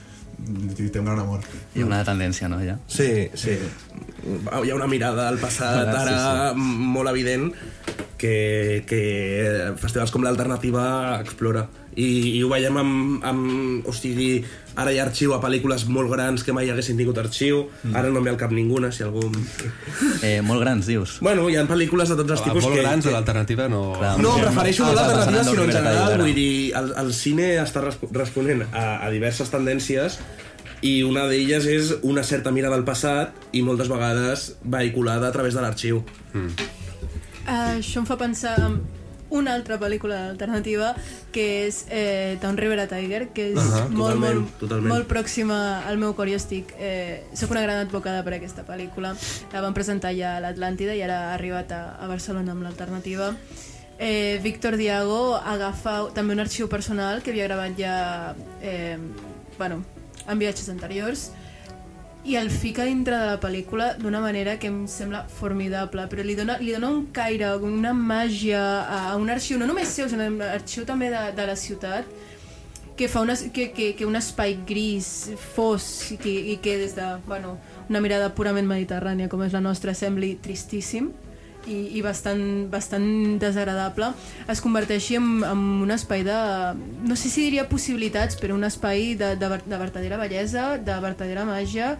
[SPEAKER 5] té un gran amor.
[SPEAKER 4] Hi ha una tendència, no, ja?
[SPEAKER 6] Sí, sí. Hi ha una mirada al passat ara sí, sí. molt evident que, que festivals com l'Alternativa explora. I, i ho veiem amb, amb... O sigui, ara hi ha arxiu a pel·lícules molt grans que mai haguessin tingut arxiu. Mm. Ara no em ve al cap ninguna, si algú...
[SPEAKER 4] Eh, molt grans, dius?
[SPEAKER 6] Bueno, hi ha pel·lícules de tots els tipus
[SPEAKER 1] molt
[SPEAKER 6] que...
[SPEAKER 1] Molt grans,
[SPEAKER 6] que...
[SPEAKER 1] de l'Alternativa no...
[SPEAKER 6] Clar, no, em refereixo no a l'Alternativa, sinó en general. Vull dir, el, el cine està resp responent a, a diverses tendències, i una d'elles és una certa mirada al passat i moltes vegades vehiculada a través de l'arxiu.
[SPEAKER 1] Mm.
[SPEAKER 3] Uh, això em fa pensar en una altra pel·lícula alternativa, que és eh, Down River a Tiger, que és uh -huh, molt,
[SPEAKER 6] totalment,
[SPEAKER 3] molt,
[SPEAKER 6] totalment.
[SPEAKER 3] molt pròxima al meu cor. Jo estic... Eh, soc una gran advocada per aquesta pel·lícula. La van presentar ja a l'Atlàntida i ara ha arribat a, a Barcelona amb l'Alternativa. Eh, Víctor Diago agafa també un arxiu personal que havia gravat ja eh, bueno, en viatges anteriors, i el fica dintre de la pel·lícula d'una manera que em sembla formidable, però li dona, li dona un caire, una màgia a un arxiu, no només seu, sinó un arxiu també de, de la ciutat, que fa una, que, que, que un espai gris, fos, i que, i que des de bueno, una mirada purament mediterrània com és la nostra sembli tristíssim i, i bastant, bastant desagradable, es converteixi en, en un espai de, no sé si diria possibilitats, però un espai de, de, de vertadera bellesa, de vertadera màgia,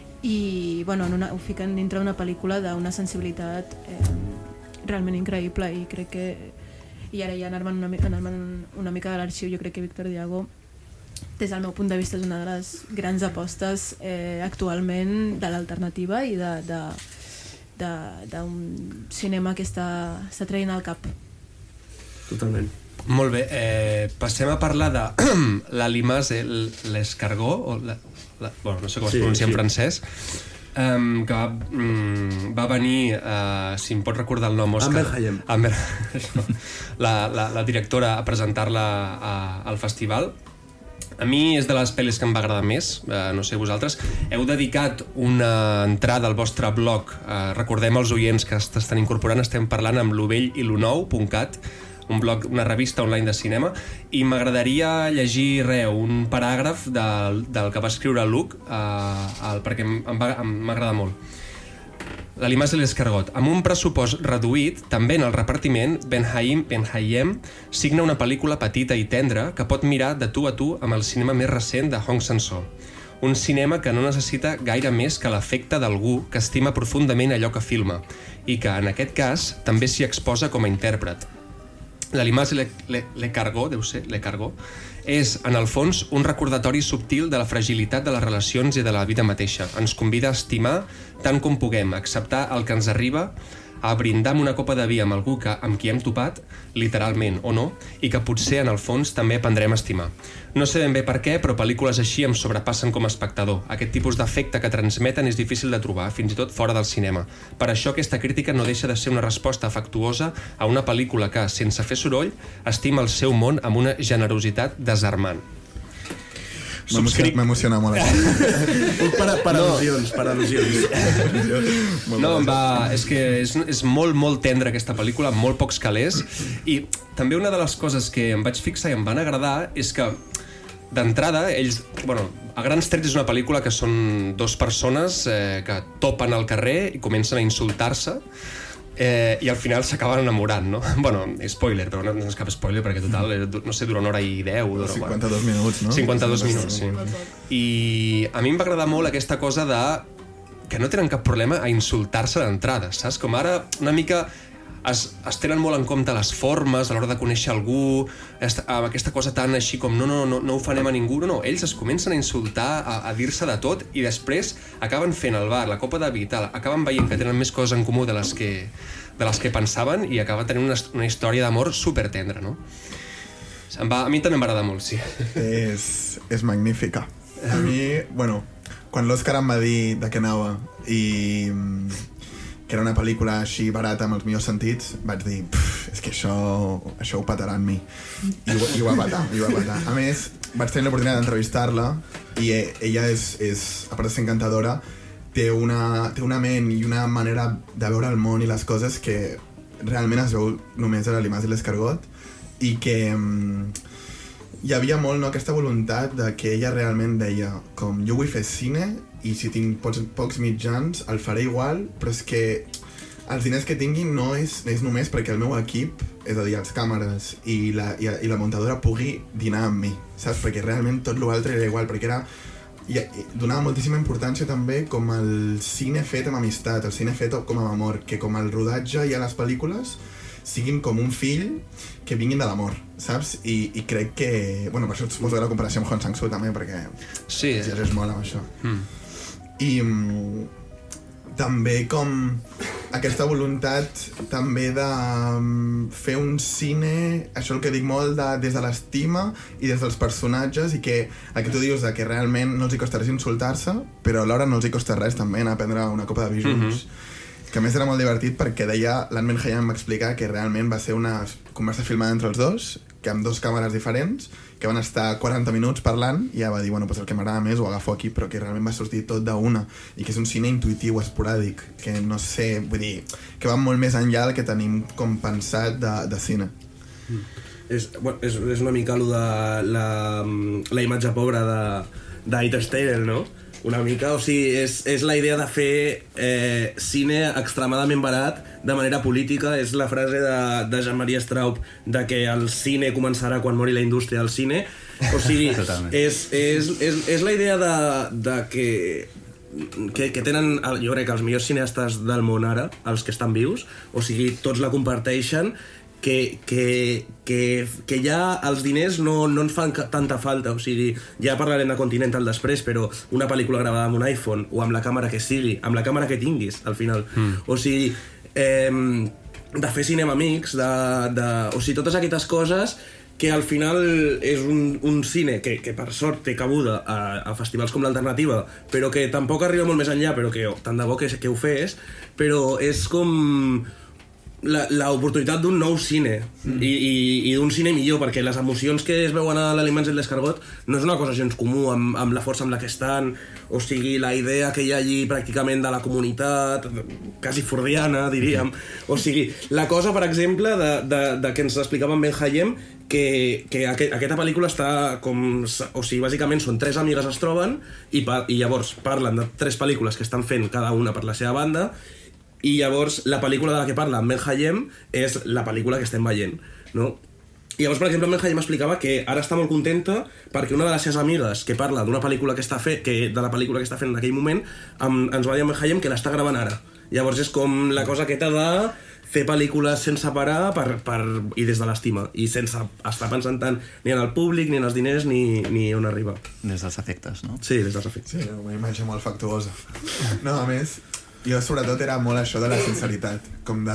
[SPEAKER 3] i bueno, en una, ho fiquen dintre d'una pel·lícula d'una sensibilitat eh, realment increïble, i crec que, i ara ja anar-me'n una, anar una mica de l'arxiu, jo crec que Víctor Diago, des del meu punt de vista, és una de les grans apostes eh, actualment de l'Alternativa i de, de d'un cinema que està, està traient al cap.
[SPEAKER 6] Totalment.
[SPEAKER 1] Molt bé, eh, passem a parlar de l'Alimas, l'escargó, o la, la, bueno, no sé com es sí, pronuncia sí. en francès, Um, que va, um, va venir, uh, si em pot recordar el nom, Òscar...
[SPEAKER 6] Amber Hayem.
[SPEAKER 1] Amber, la, la, la directora, a presentar-la a, al festival. A mi és de les pel·lis que em va agradar més, uh, no sé vosaltres. Heu dedicat una entrada al vostre blog, uh, recordem als oients que estan incorporant, estem parlant amb lo vell i lo nou punt cat, un blog, una revista online de cinema, i m'agradaria llegir re, un paràgraf del, del que va escriure Luc, eh, el, perquè em va agradar molt. L'Alimas i l'escargot. Amb un pressupost reduït, també en el repartiment, Ben Hayem, Ben Hayem signa una pel·lícula petita i tendra que pot mirar de tu a tu amb el cinema més recent de Hong Sang-soo. Un cinema que no necessita gaire més que l'efecte d'algú que estima profundament allò que filma i que, en aquest cas, també s'hi exposa com a intèrpret. L'Alimas i l'escargot, deu ser, l'escargot, és, en el fons, un recordatori subtil de la fragilitat de les relacions i de la vida mateixa. Ens convida a estimar tant com puguem, a acceptar el que ens arriba, a brindar amb una copa de vi amb algú que, amb qui hem topat, literalment o no, i que potser, en el fons, també aprendrem a estimar. No sé ben bé per què, però pel·lícules així em sobrepassen com a espectador. Aquest tipus d'efecte que transmeten és difícil de trobar, fins i tot fora del cinema. Per això aquesta crítica no deixa de ser una resposta afectuosa a una pel·lícula que, sense fer soroll, estima el seu món amb una generositat desarmant.
[SPEAKER 5] Subscric... M'emociona molt això.
[SPEAKER 6] per, per al·lusions, per al·lusions.
[SPEAKER 1] No, em va... És que és, és molt, molt tendra aquesta pel·lícula, amb molt pocs calés, i també una de les coses que em vaig fixar i em van agradar és que, d'entrada, ells... Bueno, a grans trets és una pel·lícula que són dues persones eh, que topen al carrer i comencen a insultar-se, Eh, i al final s'acaben enamorant, no? Bueno, spoiler, però no, no és cap spoiler perquè total, no sé, dura una hora i deu dura,
[SPEAKER 5] cinquanta-dos minuts, no?
[SPEAKER 1] cinquanta-dos minuts, sí. I a mi em va agradar molt aquesta cosa de que no tenen cap problema a insultar-se d'entrada, saps? Com ara una mica es, es tenen molt en compte les formes a l'hora de conèixer algú, amb aquesta cosa tan així com no, no, no, no ofanem a ningú, no, no, ells es comencen a insultar, a, a dir-se de tot i després acaben fent el bar, la copa de vi, tal, acaben veient que tenen més coses en comú de les que, de les que pensaven i acaben tenint una, una història d'amor supertendra, no? Em va, a mi també m'agrada molt, sí.
[SPEAKER 5] És, és magnífica. A mi, bueno, quan l'Òscar em va dir de què anava i que era una pel·lícula així barata amb els millors sentits, vaig dir, és que això, això ho petarà en mi. I ho, i ho va petar, i ho va petar. A més, vaig tenir l'oportunitat d'entrevistar-la i ella és, és, a part de ser encantadora, té una, té una ment i una manera de veure el món i les coses que realment es veu només a l'Alimas i l'escargot i que um, hi havia molt, no, aquesta voluntat de que ella realment deia com jo vull fer cine i si tinc pocs, pocs mitjans el faré igual, però és que els diners que tingui no és, és només perquè el meu equip, és a dir, els càmeres i la, i, i la muntadora pugui dinar amb mi, saps? Perquè realment tot l'altre era igual, perquè era i, i donava moltíssima importància també com el cine fet amb amistat, el cine fet com amb amor, que com el rodatge i a les pel·lícules siguin com un fill que vinguin de l'amor, saps? I, i crec que... Bueno, per això suposo que la comparació amb Hong Sang-soo també, perquè
[SPEAKER 1] sí,
[SPEAKER 5] ja és molt amb això.
[SPEAKER 1] Mm.
[SPEAKER 5] I um, també com aquesta voluntat també de um, fer un cine, això el que dic molt, de, des de l'estima i des dels personatges, i que el que tu dius de que realment no els hi costa res insultar-se, però alhora no els hi costa res també anar a prendre una copa de vi junts. Mm-hmm. Que a més era molt divertit perquè deia, l'Anmen Hayam m'explica que realment va ser una conversa filmada entre els dos, que amb dos càmeres diferents, que van estar quaranta minuts parlant, i ja va dir, bueno, pues el que m'agrada més ho agafo aquí, però que realment va sortir tot d'una, i que és un cine intuitiu, esporàdic, que no sé, vull dir, que va molt més enllà del que tenim com pensat de, de cine.
[SPEAKER 6] Mm. És, bueno, és, és una mica lo de la, la imatge pobra d'Interstellar, no? Una mica, o sigui, és, és la idea de fer eh, cine extremadament barat de manera política, és la frase de, de Jean-Marie Straub de que el cine començarà quan mori la indústria del cine, o sigui, és, és, és, és la idea de, de que, que, que tenen, jo crec que els millors cineastes del món ara, els que estan vius, o sigui, tots la comparteixen, que, que, que, que ja els diners no, no ens fan tanta falta, o sigui, ja parlarem de Continental després, però una pel·lícula gravada amb un iPhone o amb la càmera que sigui, amb la càmera que tinguis al final, mm. o sigui eh, de fer cinema mix, de, de, o sigui, totes aquestes coses que al final és un, un cine que, que per sort té cabuda a, a festivals com l'Alternativa, però que tampoc arriba molt més enllà, però que tant de bo que, que ho fes, però és com l'oportunitat d'un nou cine mm. i, i, i d'un cine millor, perquè les emocions que es veuen a l'Aliments i l'Escargot no és una cosa gens comú amb, amb la força amb la que estan, o sigui, la idea que hi ha allí pràcticament de la comunitat, quasi fordiana, diríem. O sigui, la cosa, per exemple, de, de, de que ens explicava en Ben Hayem, que, que aquest, aquesta pel·lícula està com... O sigui, bàsicament són tres amigues es troben i, pa, i llavors parlen de tres pel·lícules que estan fent cada una per la seva banda, i llavors la pel·lícula de la que parla en Ben Hayem és la pel·lícula que estem veient, no? I llavors, per exemple, en Ben Hayem explicava que ara està molt contenta perquè una de les seves amigues que parla d'una pel·lícula que està fent, que de la pel·lícula que està fent en aquell moment, amb, ens va dir en Ben Hayem que l'està gravant ara. Llavors és com la cosa aquesta de fer pel·lícules sense parar per, per, i des de l'estima, i sense estar pensant tant ni en el públic, ni en els diners, ni, ni on arriba.
[SPEAKER 4] Des dels efectes, no?
[SPEAKER 6] Sí, des dels efectes.
[SPEAKER 5] Sí, una imatge molt factuosa. No, a més, jo sobretot era molt això de la sinceritat, com de...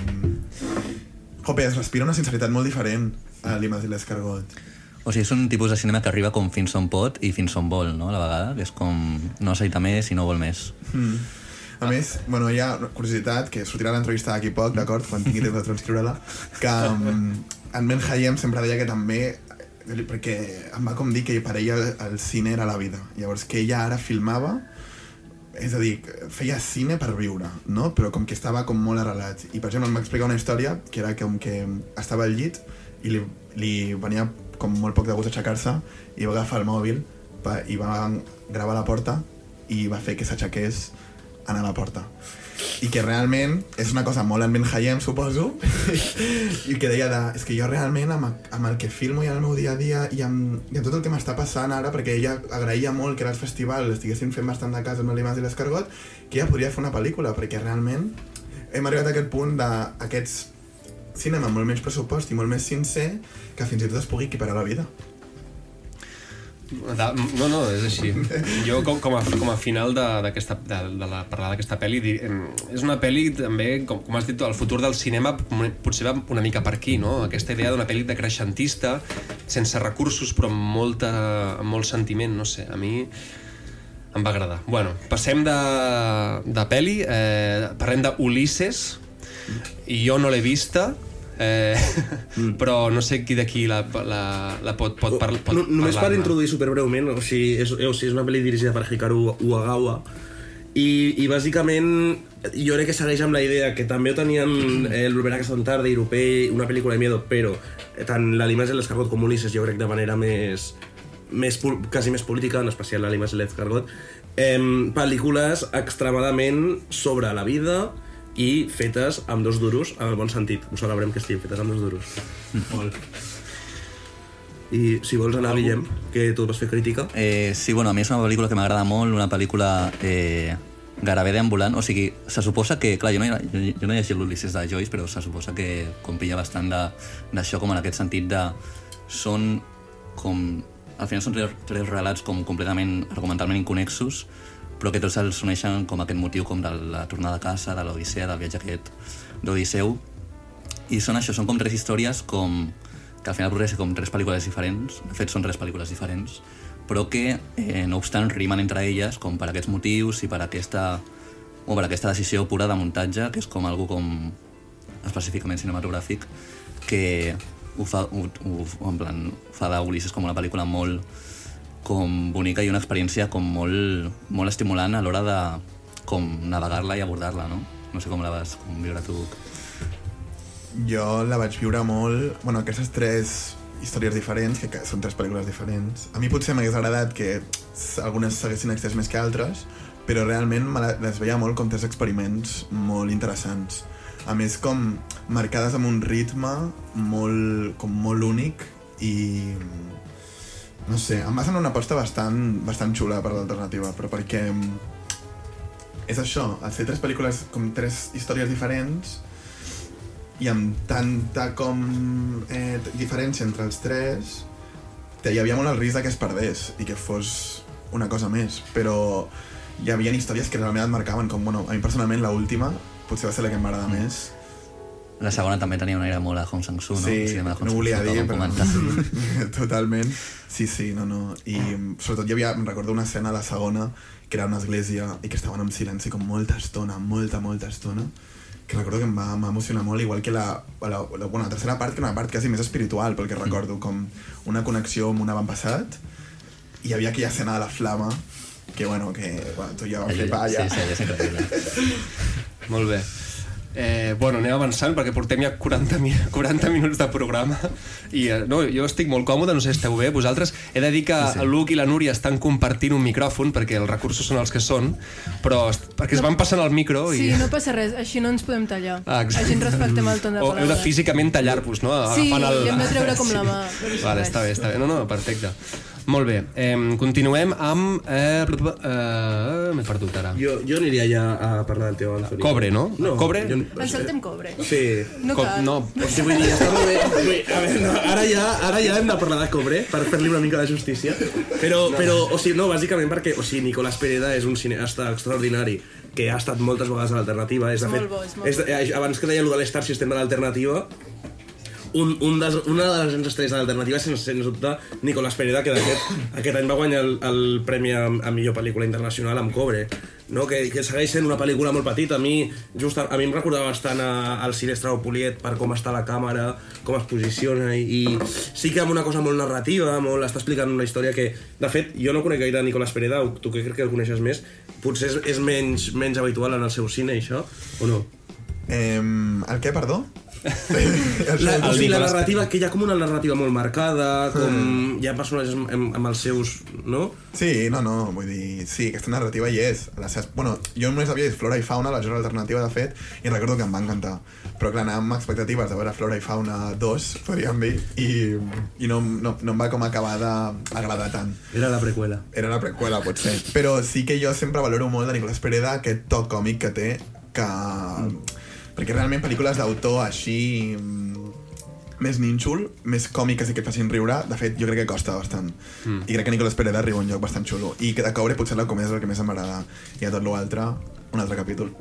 [SPEAKER 5] Jope, es respira una sinceritat molt diferent a l'Imas i l'Escargot.
[SPEAKER 4] O sigui, és un tipus de cinema que arriba com fins on pot i fins on vol, no?, a la vegada, que és com no accepta més i no vol més.
[SPEAKER 5] Mm. A més, bueno, hi ha una curiositat, que sortirà l'entrevista d'aquí poc, d'acord, quan tingui temps de transcriure-la, que um, en Ben Hayem sempre deia que també, perquè em va com dir que per ella el cine era la vida, llavors que ella ara filmava, és a dir, feia cine per viure, no? Però com que estava com molt arrelat. I per exemple em va explicar una història que era com que estava al llit i li, li venia com molt poc de gust aixecar-se i va agafar el mòbil i va gravar la porta i va fer que s'aixequés anar a la porta. I que realment és una cosa molt en Ben Hayem, suposo, i que deia de, és que jo realment amb, amb el que filmo i el meu dia a dia i amb, i amb tot el que m'està passant ara, perquè ella agraïa molt que ara els festivals estiguessin fent bastant de cas amb l'Imas i l'Escargot, que ella podria fer una pel·lícula, perquè realment hem arribat a aquest punt d'aquests cinema amb molt menys pressupost i molt més sincer que fins i tot es pugui equiparar a la vida.
[SPEAKER 1] No, no, és així. Jo, com, com, a, com a final de, de, de, de la parlar d'aquesta pel·li, és una pel·li també, com, com has dit, el futur del cinema potser va una mica per aquí, no? Aquesta idea d'una pel·li decreixentista, sense recursos, però amb, molta, amb molt sentiment, no sé, a mi em va agradar. Bueno, passem de, de pel·li, eh, parlem d'Ulisses, i jo no l'he vista, Eh, mm. però no sé qui d'aquí la, la, la pot, pot, par, pot
[SPEAKER 6] no, només
[SPEAKER 1] parlar.
[SPEAKER 6] Per introduir superbreument, o sigui, és, o sigui, és una pel·li dirigida per Hikaru Uagawa i, i bàsicament jo crec que segueix amb la idea que també ho tenien eh, el Volverá a casa tarde, Irupé, una pel·lícula de miedo, però tant l'Alimas i l'Escargot com Ulisses jo crec de manera més, més quasi més política, en especial l'Alimas i l'Escargot, eh, pel·lícules extremadament sobre la vida i fetes amb dos duros, en el bon sentit. Ho celebrem que estiguin fetes amb dos duros. Molt. I si vols anar, Guillem, que tu vas fer crítica.
[SPEAKER 4] Eh, sí, bueno, a mi és una pel·lícula que m'agrada molt, una pel·lícula eh, gairebé deambulant, o sigui, se suposa que, clar, jo no, jo, jo no he llegit l'Ulisses de Joyce, però se suposa que compilla bastant d'això, com en aquest sentit de... Són com... Al final són tres, tres relats com completament argumentalment inconexos, però que tots els uneixen com aquest motiu com de la tornada a casa, de l'Odissea, del viatge aquest d'Odisseu. I són això, són com tres històries com, que al final podria ser com tres pel·lícules diferents, de fet són tres pel·lícules diferents, però que, eh, no obstant, rimen entre elles com per aquests motius i per aquesta, o per aquesta decisió pura de muntatge, que és com algo com específicament cinematogràfic, que ho fa, ho, ho, en plan, fa d'Ulisses com una pel·lícula molt com bonica i una experiència com molt, molt estimulant a l'hora de com navegar-la i abordar-la, no? No sé com la vas com viure tu.
[SPEAKER 5] Jo la vaig viure molt... Bueno, aquestes tres històries diferents, que són tres pel·lícules diferents. A mi potser m'hagués agradat que algunes s'haguessin extès més que altres, però realment me les veia molt com tres experiments molt interessants. A més, com marcades amb un ritme molt, com molt únic i... No sé, em va semblar una aposta bastant, bastant xula per l'Alternativa, però perquè és això, al ser tres pel·lícules com tres històries diferents i amb tanta com eh, diferència entre els tres, hi havia molt el risc que es perdés i que fos una cosa més, però hi havia històries que realment et marcaven com, bueno, a mi personalment l'última potser va ser la que em va agradar més
[SPEAKER 4] La segona també tenia un aire molt a Hong Sang-soo, no?
[SPEAKER 5] Sí,
[SPEAKER 4] Cinema de Hong
[SPEAKER 5] no volia
[SPEAKER 4] Sang-soo,
[SPEAKER 5] dir,
[SPEAKER 4] com
[SPEAKER 5] però...
[SPEAKER 4] comentar.
[SPEAKER 5] Totalment. Sí, sí, no, no. I sobretot hi havia, em recordo una escena a la segona, que era una església i que estaven en silenci com molta estona, molta, molta estona, que recordo que em va, em va emocionar molt, igual que la, la, la, bueno, la tercera part, que era una part quasi més espiritual, pel que recordo, com una connexió amb un avantpassat, i hi havia aquella escena de la flama, que, bueno, que bueno, tu ja vas flipar, ja.
[SPEAKER 4] Sí, sí, és increïble.
[SPEAKER 1] Molt bé. Eh, bueno, anem avançant perquè portem ja quaranta, quaranta minuts de programa i eh, no, jo estic molt còmode, no sé si esteu bé vosaltres. He de dir que sí, sí. el Luc i la Núria estan compartint un micròfon perquè els recursos són els que són, però perquè es van passant el micro i...
[SPEAKER 3] Sí, no passa res, així no ens podem tallar.
[SPEAKER 1] Ah,
[SPEAKER 3] així ens respectem el ton de
[SPEAKER 1] o
[SPEAKER 3] paraula.
[SPEAKER 1] heu de físicament tallar-vos, no?
[SPEAKER 3] Sí,
[SPEAKER 1] el...
[SPEAKER 3] li hem de treure com
[SPEAKER 1] sí.
[SPEAKER 3] la mà.
[SPEAKER 1] Vale, està bé, està bé. No, no, perfecte. Molt bé, eh, continuem amb... Eh, eh, M'he perdut ara.
[SPEAKER 6] Jo, jo aniria ja a parlar del Theo Anthony.
[SPEAKER 1] Cobre, no?
[SPEAKER 6] No.
[SPEAKER 1] Cobre?
[SPEAKER 6] Jo...
[SPEAKER 3] Ens saltem cobre.
[SPEAKER 6] Sí.
[SPEAKER 3] No
[SPEAKER 1] Co
[SPEAKER 3] cal.
[SPEAKER 1] no.
[SPEAKER 6] O sigui, vull dir, està molt bé. Vull, a veure, no, ara, ja, ara ja hem de parlar de Cobre per fer-li una mica de justícia. Però, però o sigui, no, bàsicament perquè o sigui, Nicolás Pereda és un cineasta extraordinari que ha estat moltes vegades a l'alternativa. És, de
[SPEAKER 3] És
[SPEAKER 6] fet,
[SPEAKER 3] molt bo, és molt
[SPEAKER 6] és, eh, abans que deia allò de l'Star System de l'alternativa, un, un des, una de les grans estrelles de l'alternativa és, sens, sens dubte, Nicolás Pereda, que d'aquest aquest any va guanyar el, el premi a, a millor pel·lícula internacional amb Cobre, no? que, que segueix sent una pel·lícula molt petita. A mi, just a, a mi em recordava bastant a, al Silvestre Poliet per com està la càmera, com es posiciona, i, i sí que amb una cosa molt narrativa, molt, està explicant una història que, de fet, jo no conec gaire Nicolás Pereda, tu que crec que el coneixes més, potser és, és menys, menys habitual en el seu cine, això, o no?
[SPEAKER 5] Eh, el què, perdó?
[SPEAKER 6] La, o sigui, la narrativa, que hi ha com una narrativa molt marcada, com
[SPEAKER 5] Mm.
[SPEAKER 6] hi ha personatges amb, amb els seus, no?
[SPEAKER 5] Sí, no, no, vull dir, sí, aquesta narrativa hi és. Les, bueno, jo només havia vist Flora i Fauna, la genre alternativa, de fet, i recordo que em va encantar. Però clar, anàvem amb expectatives de veure Flora i Fauna dos, podríem dir, i, i no, no, no em va com acabar d'agradar tant.
[SPEAKER 6] Era la preqüela.
[SPEAKER 5] Era la preqüela, potser. Però sí que jo sempre valoro molt de Nicolás Pereda aquest toc còmic que té, que... Mm. Perquè realment pel·lícules d'autor així més nínxol, més còmiques i que et facin riure, de fet jo crec que costa bastant. Mm. I crec que Nicolás Pereda arriba a un lloc bastant xulo. I que de Cobre potser la comèdia és el que més em va agradar. I a tot l'altre, un altre capítol.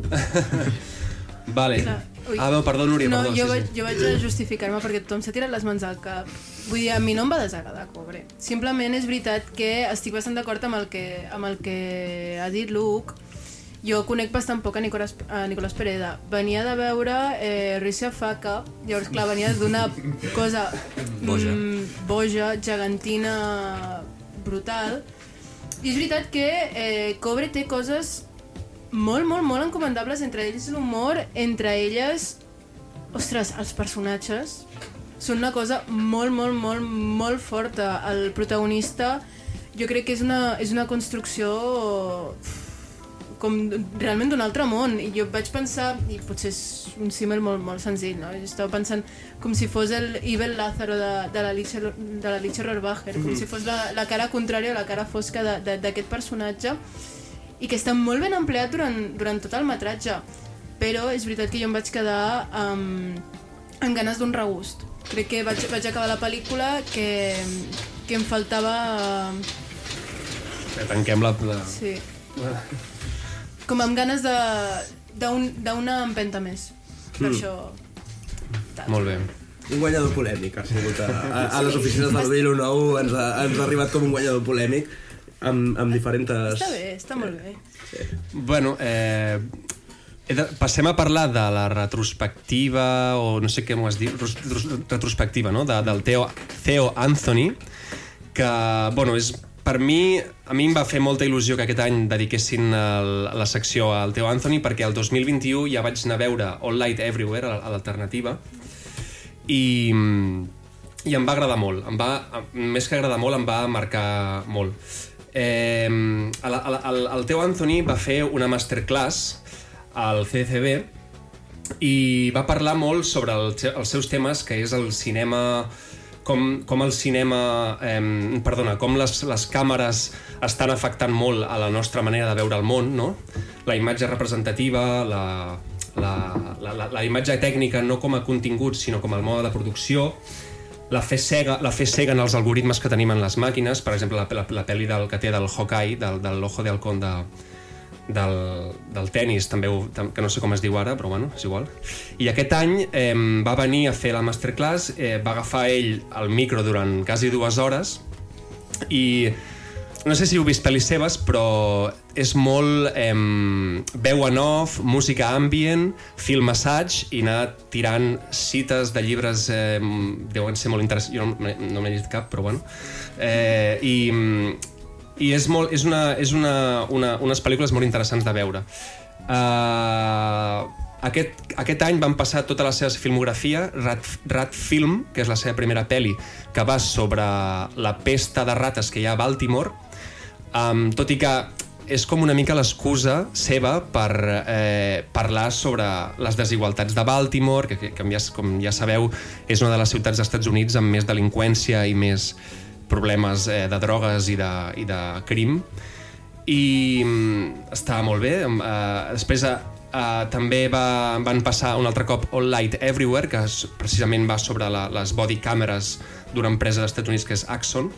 [SPEAKER 1] Vale. Ah, no, perdó, Núria,
[SPEAKER 3] no,
[SPEAKER 1] perdó.
[SPEAKER 3] Jo,
[SPEAKER 1] Sí,
[SPEAKER 3] vaig,
[SPEAKER 1] sí.
[SPEAKER 3] jo vaig a justificar-me perquè tothom s'ha tirat les mans al cap. Vull dir, a mi no em va desagradar Cobre. Simplement és veritat que estic bastant d'acord amb, el que, amb el que ha dit Luc. Jo conec bastant poc a Nicolás, a Nicolás Pereda. Venia de veure eh, Risa Faca, llavors clar, venia d'una cosa
[SPEAKER 4] Boja.
[SPEAKER 3] mm, boja, gegantina, brutal. I és veritat que eh, Cobre té coses molt, molt, molt encomandables, entre ells l'humor, entre elles, ostres, els personatges són una cosa molt, molt, molt, molt forta. El protagonista jo crec que és una, és una construcció com realment d'un altre món, i jo vaig pensar, i potser és un símil molt, molt senzill, no? Jo estava pensant com si fos el Ibel Lázaro de, de l'Alicia Rohrwacher, com si fos la, la cara contrària o la cara fosca d'aquest personatge, i que està molt ben empleat durant, durant tot el metratge, però és veritat que jo em vaig quedar amb, amb ganes d'un regust. Crec que vaig, vaig acabar la pel·lícula que, que em faltava...
[SPEAKER 1] Tanquem la... la...
[SPEAKER 3] Sí. Com amb ganes d'una un, empenta més. Per mm. això... Tal.
[SPEAKER 1] Molt bé.
[SPEAKER 6] Un guanyador polèmic ha sigut a, a, a les oficines del Vell nou, ens ha, ens ha arribat com un guanyador polèmic amb, amb diferents...
[SPEAKER 3] Està bé, està molt bé.
[SPEAKER 1] Sí. Bueno, eh, passem a parlar de la retrospectiva, o no sé què m'ho has dit, retrospectiva, no?, de, del Theo, Theo Anthony, que, bueno, és... Per mi, a mi em va fer molta il·lusió que aquest any dediquessin el, la secció al Theo Anthony, perquè el dos mil vint-i-u ja vaig anar a veure All Light Everywhere, a l'alternativa, i, i em va agradar molt. Em va, més que agradar molt, em va marcar molt. Eh, el, el, el Theo Anthony va fer una masterclass al C D C B i va parlar molt sobre el, els seus temes, que és el cinema... Com, com el cinema, eh, perdona, com les, les càmeres estan afectant molt a la nostra manera de veure el món, no? La imatge representativa, la, la, la, la, la imatge tècnica no com a contingut, sinó com el mode de producció, la fe cega, la fe cega en els algoritmes que tenim en les màquines, per exemple, la, la, la pel·li del, que té del Hawkeye, del, del Ojo de Halcón de, del, del tennis, també ho, que no sé com es diu ara, però bueno, és igual. I aquest any eh, va venir a fer la masterclass, eh, va agafar ell el micro durant quasi dues hores i no sé si heu vist pel·lis seves, però és molt eh, veu en off, música ambient, film assaig i anar tirant cites de llibres, eh, deuen ser molt interessants, jo no, no m'he llegit cap, però bueno. Eh, I i és, molt, és, una, és una, una, unes pel·lícules molt interessants de veure. Uh, aquest, aquest any van passar tota la seva filmografia, Rat, Rat Film, que és la seva primera pel·li, que va sobre la pesta de rates que hi ha a Baltimore, um, tot i que és com una mica l'excusa seva per eh, parlar sobre les desigualtats de Baltimore, que, que, que ja, com ja sabeu és una de les ciutats dels Estats Units amb més delinqüència i més problemes eh, de drogues i de, i de crim, i mm, estava molt bé. Uh, després uh, uh, també va, van passar un altre cop All Light Everywhere, que es, precisament va sobre la, les body cameras d'una empresa dels Estats Units que és Axon,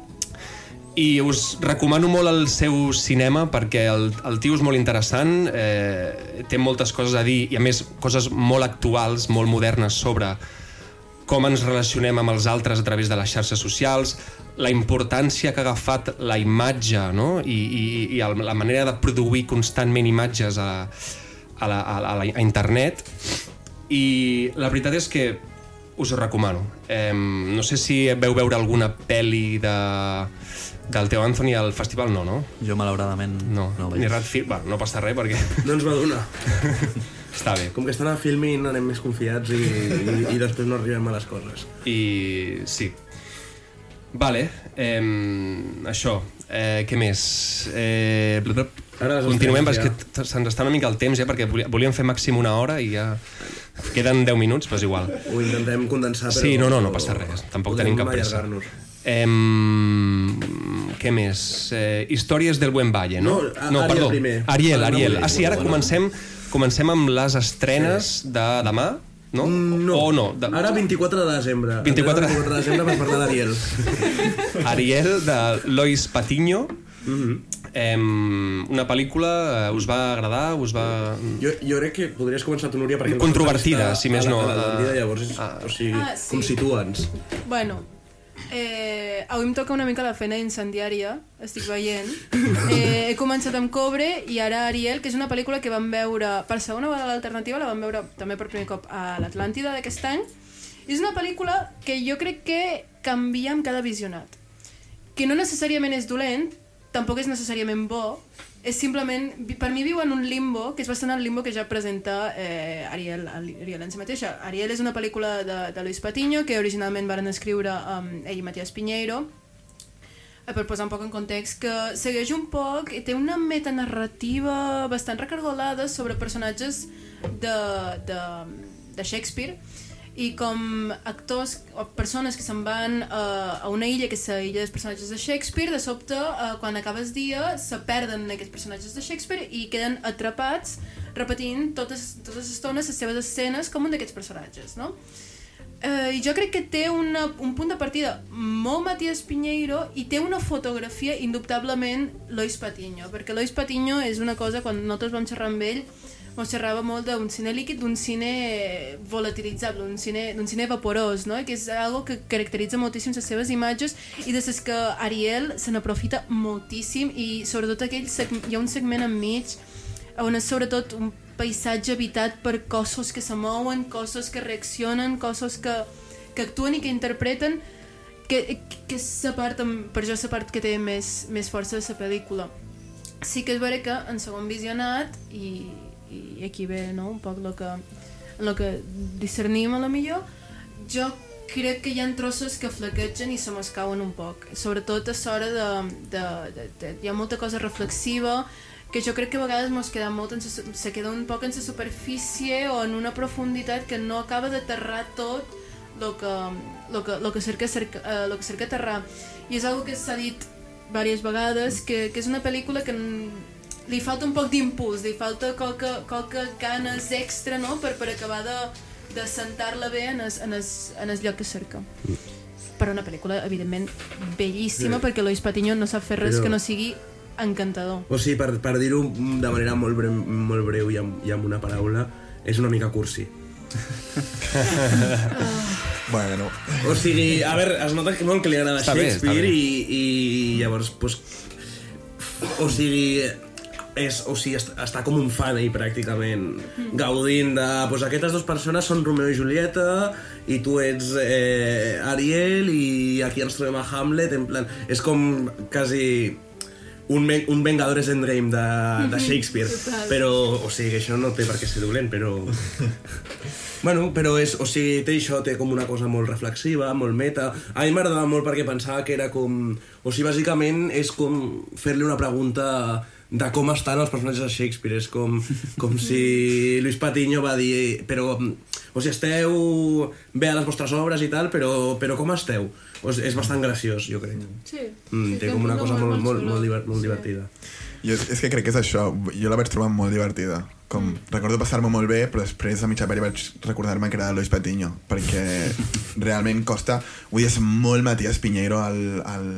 [SPEAKER 1] i us recomano molt el seu cinema perquè el, el tio és molt interessant, eh, té moltes coses a dir i a més coses molt actuals, molt modernes sobre com ens relacionem amb els altres a través de les xarxes socials, la importància que ha agafat la imatge, no? I, i, i el, la manera de produir constantment imatges a, a, la, a, la, a internet. I la veritat és que us ho recomano. Eh, no sé si veu veure alguna pel·li de, del Theo Anthony al festival, no, no?
[SPEAKER 4] Jo malauradament
[SPEAKER 1] no,
[SPEAKER 4] no ho veig.
[SPEAKER 1] Ni Rat Film, bueno, no passa res perquè...
[SPEAKER 6] No ens va donar.
[SPEAKER 1] Està bé.
[SPEAKER 6] Com que estan a Filmin anem més confiats i, i, i després no arribem a les coses.
[SPEAKER 1] I sí. Vale, eh, això. Eh, què més? Eh,
[SPEAKER 6] Ara
[SPEAKER 1] continuem,
[SPEAKER 6] ja.
[SPEAKER 1] perquè ja. Se'ns està una mica el temps, ja, perquè volíem fer màxim una hora i ja queden deu minuts, però és igual.
[SPEAKER 6] Ho intentem condensar, però...
[SPEAKER 1] Sí, no, no, no passa res. Tampoc tenim cap pressa. Eh, què més? Eh, Històries del Buen Valle, no?
[SPEAKER 6] No, a,
[SPEAKER 1] no
[SPEAKER 6] Ariel
[SPEAKER 1] perdó.
[SPEAKER 6] primer.
[SPEAKER 1] Ariel,
[SPEAKER 6] Ah,
[SPEAKER 1] Ariel.
[SPEAKER 6] no,
[SPEAKER 1] Ah, sí, ara
[SPEAKER 6] bueno.
[SPEAKER 1] comencem, comencem amb les estrenes de demà, no?
[SPEAKER 6] No,
[SPEAKER 1] O no? De...
[SPEAKER 6] Ara vint-i-quatre de desembre.
[SPEAKER 1] vint-i-quatre
[SPEAKER 6] vint-i-quatre de desembre per parlar d'Ariel.
[SPEAKER 1] Ariel, de Lois Patiño.
[SPEAKER 6] Mm-hmm.
[SPEAKER 1] Eh, una pel·lícula, eh, us va agradar? Us va...
[SPEAKER 6] Jo, jo crec que podries començar tu, Núria, perquè...
[SPEAKER 1] Controvertida, si més no.
[SPEAKER 6] A la, a la llavors, és,
[SPEAKER 1] Ah.
[SPEAKER 6] o sigui,
[SPEAKER 3] Ah, sí.
[SPEAKER 6] com situa'ns.
[SPEAKER 3] Bueno, eh, avui em toca una mica la feina incendiària, estic veient. Eh, he començat amb Cobre i ara Ariel, que és una pel·lícula que vam veure per segona vegada a l'Alternativa, la vam veure també per primer cop a l'Atlàntida d'aquest any. I és una pel·lícula que jo crec que canvia amb cada visionat. Que no necessàriament és dolent, tampoc és necessàriament bo, és simplement, per mi viu en un limbo, que és bastant el limbo que ja presenta eh, Ariel, Ariel en si mateixa. Ariel és una pel·lícula de, de Luis Patiño, que originalment van escriure um, ell i Matías Piñeiro, eh, per posar un poc en context, que segueix un poc i té una metanarrativa bastant recargolada sobre personatges de, de, de Shakespeare, i com actors o persones que se'n van uh, a una illa que és la illa dels personatges de Shakespeare, de sobte, uh, quan acaba el dia, se perden aquests personatges de Shakespeare i queden atrapats repetint totes, totes les estones les seves escenes com un d'aquests personatges, no? Uh, I jo crec que té una, un punt de partida molt Matías Piñeiro i té una fotografia indubtablement Lois Patiño, perquè Lois Patiño és una cosa, quan nosaltres vam xerrar amb ell, ens xerrava molt d'un cine líquid, d'un cine volatilitzable, d'un cine, d'un cine vaporós, no? Que és algo que caracteritza moltíssim les seves imatges i de les que Ariel se n'aprofita moltíssim i sobretot aquell hi ha un segment enmig on és sobretot un paisatge habitat per cossos que se mouen, cossos que reaccionen, cossos que, que actuen i que interpreten, que, que és la part, per jo la part que té més, més força de la pel·lícula. Sí que és vera que en segon visionat i i aquí ve, no?, un poc el que, el que discernim a la millor, jo crec que hi ha trossos que flaquegen i se m'escauen un poc, sobretot a l'hora de, de, de, de... hi ha molta cosa reflexiva que jo crec que a vegades mos queda molt en sa, se queda un poc en la superfície o en una profunditat que no acaba d'aterrar tot el que, lo que, lo que cerca, cerca, eh, lo que cerca aterrar, i és una que s'ha dit diverses vegades, que, que és una pel·lícula que li falta un poc d'impuls, li falta qualque, qualque ganes extra, no?, per, per acabar de, de sentar-la bé en el, en, el, en el lloc que cerca. Però una pel·lícula, evidentment, bellíssima, sí. Perquè Lois Patiño no sap fer res però... que no sigui encantador.
[SPEAKER 6] O sigui, per, per dir-ho de manera molt breu, molt breu i, amb, i amb una paraula, és una mica cursi.
[SPEAKER 5] Bueno.
[SPEAKER 6] O sigui, a veure, es nota molt que li agrada
[SPEAKER 1] està
[SPEAKER 6] Shakespeare
[SPEAKER 1] bé,
[SPEAKER 6] i, i llavors, pues, o sigui, és, o sigui, està com un fan ahí, pràcticament, gaudint de... Pues aquestes dues persones són Romeo i Julieta i tu ets eh, Ariel i aquí ens trobem a Hamlet, en plan... És com quasi un, un Vengadores Endgame de, de Shakespeare, però, o sigui, això no té per què ser dolent, però... Bueno, però és, o sigui, té això, té com una cosa molt reflexiva, molt meta. A mi m'agradava molt perquè pensava que era com... O sigui, bàsicament és com fer-li una pregunta de com estan els personatges de Shakespeare. És com, com si Luis Patiño va dir... Però, o sigui, esteu bé a les vostres obres i tal, però, però com esteu? O sigui, és bastant graciós, jo crec.
[SPEAKER 3] Sí.
[SPEAKER 6] Mm, té com una cosa molt, molt, molt, molt, molt divertida.
[SPEAKER 5] Jo, és que crec que és això, jo la vaig trobar molt divertida. Com, mm. recordo passar-me molt bé, però després a mitja peli vaig recordar-me que era Luis Patiño, perquè realment costa... Vull dir, és molt Matías Piñeiro al... al...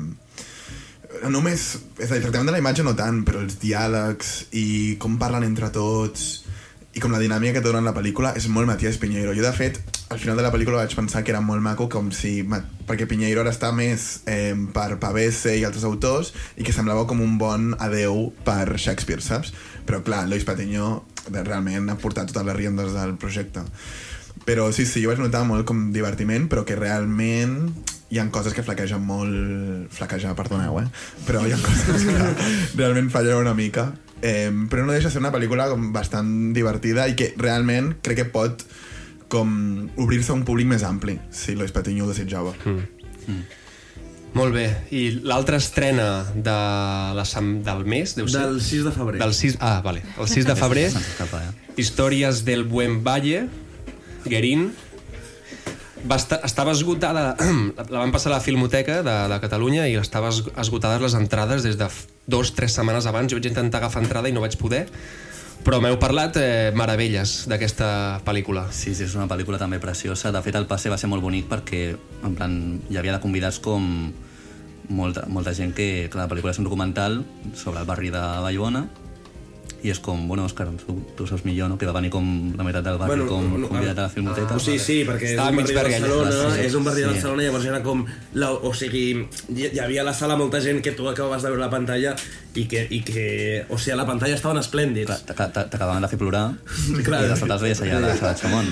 [SPEAKER 5] No només... És a dir, el tractament de la imatge no tant, però els diàlegs i com parlen entre tots i com la dinàmica que té durant la pel·lícula és molt Matías Piñeiro. Jo, de fet, al final de la pel·lícula vaig pensar que era molt maco, com si... perquè Piñeiro ara està més eh, per Pavese i altres autors i que semblava com un bon adeu per Shakespeare, saps? Però clar, Luis Patiño realment ha portat totes les riendes del projecte. Però sí, sí, jo vaig notar molt com divertiment, però que realment hi ha coses que flaquegen molt... Flaquejar, perdoneu, eh? Però hi ha coses que realment fallen una mica. Eh, però no deixa ser una pel·lícula com bastant divertida i que realment crec que pot com obrir-se a un públic més ampli, si Luis Patiño ho desitjava.
[SPEAKER 1] Mm. Mm. Molt bé. I l'altra estrena de la, del mes, deu ser?
[SPEAKER 6] Del sis de febrer.
[SPEAKER 1] Del sis, ah, vale. El sis de febrer, Històries del Buen Valle, Guerín. Va estar, estava esgotada, la van passar a la Filmoteca de, de Catalunya i estava esgotades les entrades des de dos, tres setmanes abans. Jo vaig intentar agafar entrada i no vaig poder, però m'heu parlat eh, meravelles d'aquesta pel·lícula.
[SPEAKER 4] Sí, sí, és una pel·lícula també preciosa. De fet, el passe va ser molt bonic perquè en plan, hi havia de convidats com molta, molta gent que, que la pel·lícula és un documental sobre el barri de Vallbona i és com, bueno, Òscar, tu, tu saps millor, no? Que va venir com la meitat del barri bueno, com no, convidat a la Filmoteca.
[SPEAKER 6] Ah, sí, sí, perquè és un, barri de Barcelona, és un barri de Barcelona i llavors era com... La, o sigui, hi, hi havia a la sala molta gent que tu acabaves de veure la pantalla i que, i que o sigui, a la pantalla estaven esplèndids.
[SPEAKER 4] T'acabaven de fer plorar clar. I de sobte els veies allà a la sala de Chamón.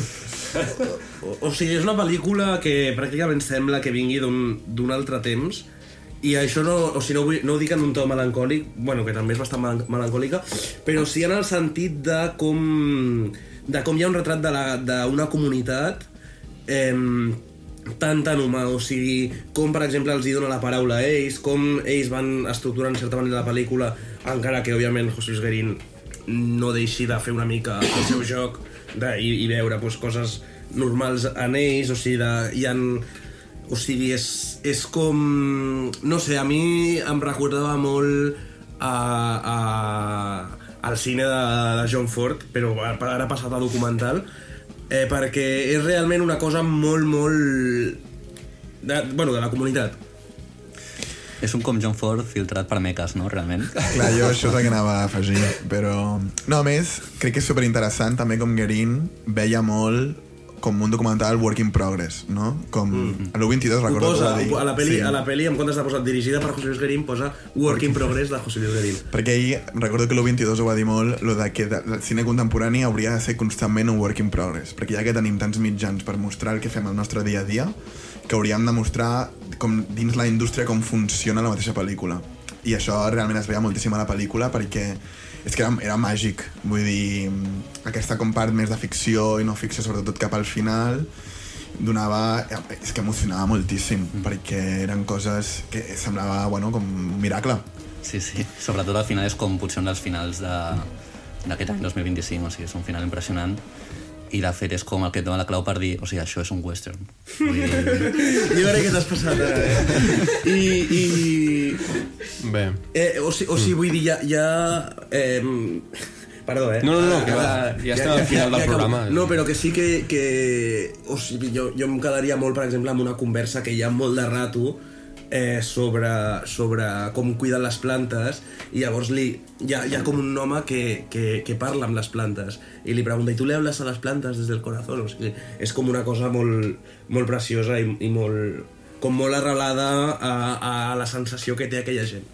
[SPEAKER 6] O, o sigui, és una pel·lícula que pràcticament sembla que vingui d'un altre temps. I això no, o sigui, no, vull, no ho dic en un to melancòlic, bueno, que també és bastant melancòlica, però sí en el sentit de com, de com hi ha un retrat d'una comunitat eh, tan, tan humà, o sigui, com per exemple els hi dona la paraula a ells, com ells van estructurar en certa manera la pel·lícula, encara que òbviament José Luis Guerín no deixi de fer una mica el seu joc de, i, i veure pues, coses normals en ells, o sigui, de, hi ha... O sigui, és, és com... No sé, a mi em recordava molt a, a, al cine de, de John Ford, però ara passat a documental, eh, perquè és realment una cosa molt, molt... De, bueno, de la comunitat.
[SPEAKER 4] És un com John Ford filtrat per meques, no? Realment.
[SPEAKER 5] Clar, jo això és el que anava a afegir, però... No, a més, crec que és superinteressant també com Guerín veia molt com un documental work in progress, no? Com mm. a l'U vint-i-dos recordo
[SPEAKER 6] posa,
[SPEAKER 5] que va dir...
[SPEAKER 6] A la pel·li,
[SPEAKER 5] sí.
[SPEAKER 6] a la pel·li, en comptes de posar dirigida per José Luis Guerín, posa work in progress de José Luis Guerín.
[SPEAKER 5] Perquè ell, recordo que l'U vint-i-dos ho va dir molt, lo de que el cine contemporani hauria de ser constantment un work in progress, perquè ja que tenim tants mitjans per mostrar el que fem al nostre dia a dia, que hauríem de mostrar com dins la indústria com funciona la mateixa pel·lícula. I això realment es veia moltíssim a la pel·lícula perquè és que era, era màgic, vull dir, aquesta com part més de ficció i no ficció, sobretot cap al final, donava... és que emocionava moltíssim, mm. perquè eren coses que semblava, bueno, com un miracle.
[SPEAKER 4] Sí, sí, sobretot al final és com potser un dels finals d'aquest any dos mil vint-i-cinc, o sigui, és un final impressionant. I de fet és com el que et dona la clau per dir, o sigui, això és un western. Vull dir...
[SPEAKER 6] Jo crec que t'has passat ara, eh? I... i...
[SPEAKER 1] Bé.
[SPEAKER 6] Eh, o sigui, o sigui, vull dir, ja... ja eh, perdó, eh?
[SPEAKER 1] No, no, no, que va, ja estem al final del programa.
[SPEAKER 6] No, però que sí que... que o sigui, jo, jo em quedaria molt, per exemple, amb una conversa que hi ha molt de rato eh, sobre, sobre com cuiden les plantes, i llavors li, hi, ha, hi ha com un home que, que, que parla amb les plantes i li pregunta, i tu le hablas a les plantes des del corazón? O sigui, és com una cosa molt, molt preciosa i, i molt, com molt arrelada a, a la sensació que té aquella gent.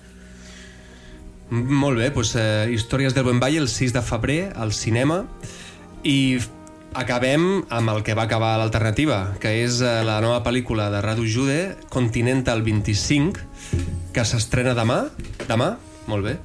[SPEAKER 1] Molt bé, doncs eh, Històries del Buen Valle el sis de febrer al cinema, i acabem amb el que va acabar l'alternativa, que és eh, la nova pel·lícula de Radu Jude, Continental vint-i-cinc, que s'estrena demà. Demà? Molt bé.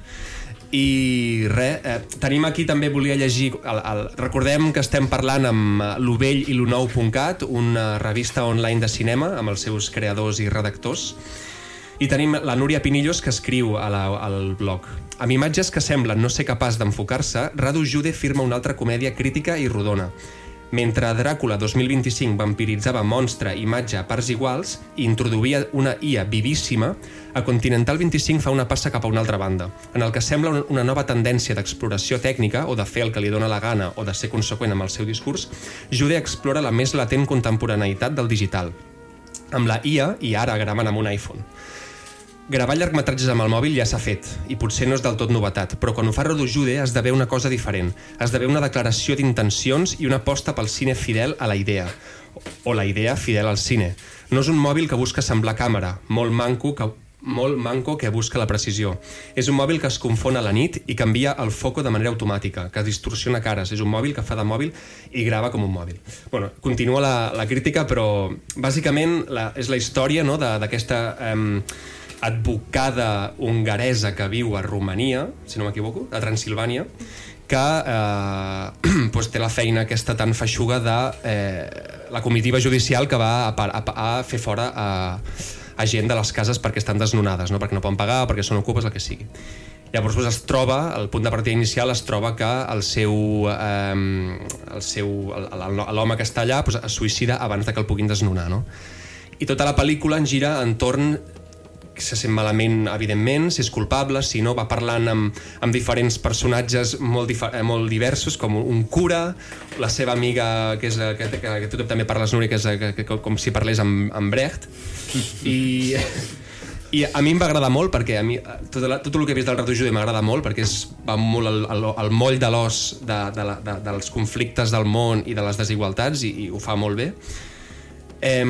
[SPEAKER 1] I res, eh, tenim aquí també, volia llegir, el, el, recordem que estem parlant amb l'Ovell i l'U nou punt cat, una revista online de cinema amb els seus creadors i redactors, i tenim la Núria Pinillos, que escriu a la, al blog: amb imatges que semblen no ser capaç d'enfocar-se, Radu Jude firma una altra comèdia crítica i rodona. Mentre Dràcula dos mil vint-i-cinc vampiritzava monstre i imatge a parts iguals i introduïa una I A vivíssima, a Continental vint-i-cinc fa una passa cap a una altra banda, en el que sembla una nova tendència d'exploració tècnica, o de fer el que li dóna la gana, o de ser conseqüent amb el seu discurs. Jude explora la més latent contemporaneïtat del digital, amb la I A i ara gravant amb un iPhone. Gravar llargmetratges amb el mòbil ja s'ha fet, i potser no és del tot novetat, però quan ho fa Radu Jude esdevé una cosa diferent. Esdevé una declaració d'intencions i una aposta pel cine fidel a la idea, o la idea fidel al cine. No és un mòbil que busca semblar càmera, molt manco que, molt manco que busca la precisió. És un mòbil que es confon a la nit i canvia el foco de manera automàtica, que distorsiona cares. És un mòbil que fa de mòbil i grava com un mòbil. Bueno, continua la, la crítica, però bàsicament la, és la història, no, d'aquesta... Eh, advocada hongaresa que viu a Romania, si no m'equivoco, a Transilvània, que eh, pues té la feina aquesta tan feixuga de eh, la comitiva judicial que va a, a, a fer fora a, a gent de les cases perquè estan desnonades, no? Perquè no poden pagar, perquè són ocupes, el que sigui. Llavors pues, es troba, el punt de partida inicial es troba que el seu, eh, el seu l'home que està allà pues, es suïcida abans de que el puguin desnonar, no? I tota la pel·lícula en gira entorn se sent malament, evidentment, si és culpable, si no, va parlant amb, amb diferents personatges molt, molt diversos, com un cura, la seva amiga, que, és, que, que, que tu també parles, Núria, que és que, que, com si parlés amb, amb Brecht, i, i a mi em va agradar molt, perquè a mi tot, la, tot el que he vist del Radu Jude m'agrada molt, perquè és, va molt al, al, al moll de l'os de, de, de, dels conflictes del món i de les desigualtats, i, i ho fa molt bé. Eh,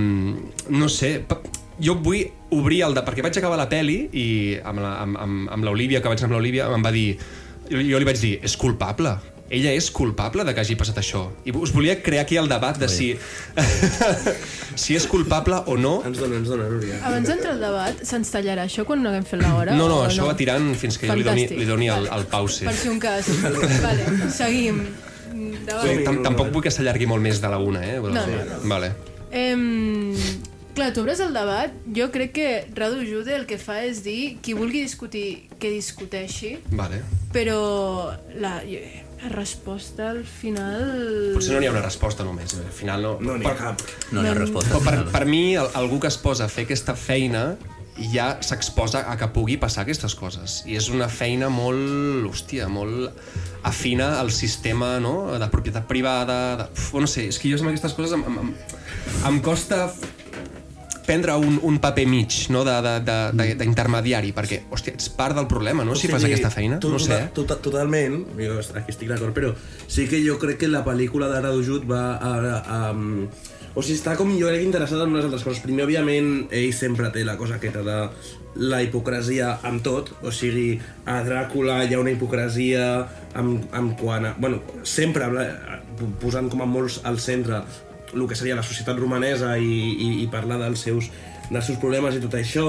[SPEAKER 1] no sé... Jo vull obrir el... De, perquè vaig acabar la peli i amb l'Olivia, que vaig anar amb l'Olivia, em va dir... Jo, jo li vaig dir, és culpable. Ella és culpable de que hagi passat això. I us volia crear aquí el debat de si... si és culpable o no.
[SPEAKER 6] Ens dona, ens dona, Núria.
[SPEAKER 3] Abans d'entrar al debat, se'ns tallarà això quan no haguem fet l'hora?
[SPEAKER 1] No, no, això no? Va tirant fins que Fantàstic. jo li doni, li doni el, el pause.
[SPEAKER 3] Per si un cas. Vale, seguim.
[SPEAKER 1] Sí, tampoc vull que s'allargui molt més de la una, eh?
[SPEAKER 3] No, no, no.
[SPEAKER 1] Vale.
[SPEAKER 3] Eh... Clar, tu obres el debat, jo crec que Radu Jude el que fa és dir qui vulgui discutir, que discuteixi,
[SPEAKER 1] vale.
[SPEAKER 3] Però la, la resposta al final...
[SPEAKER 1] Potser no n'hi ha una resposta només, al final no...
[SPEAKER 6] No n'hi ha cap.
[SPEAKER 4] No n'hi ha resposta.
[SPEAKER 1] Per, per mi, algú que es posa a fer aquesta feina ja s'exposa a que pugui passar aquestes coses. I és una feina molt, hòstia, molt afina al sistema, no?, de propietat privada... De... Uf, no sé, és que jo amb aquestes coses em, em, em costa... prendre un, un paper mig, no? d'intermediari, perquè, hòstia, ets part del problema, no? O sigui, si fas aquesta feina,
[SPEAKER 6] tot,
[SPEAKER 1] no sé.
[SPEAKER 6] Tot, totalment, jo aquí estic d'acord, però sí que jo crec que la pel·lícula de Radu Jude va a, a, a... O sigui, està com jo crec interessat en unes altres coses. Primer, òbviament, ell sempre té la cosa aquesta de la hipocresia amb tot, o sigui, a Dràcula hi ha una hipocresia amb, amb quan... A, bueno, sempre posant com a molts al centre el que seria la societat romanesa i, i, i parlar dels seus, dels seus problemes i tot això.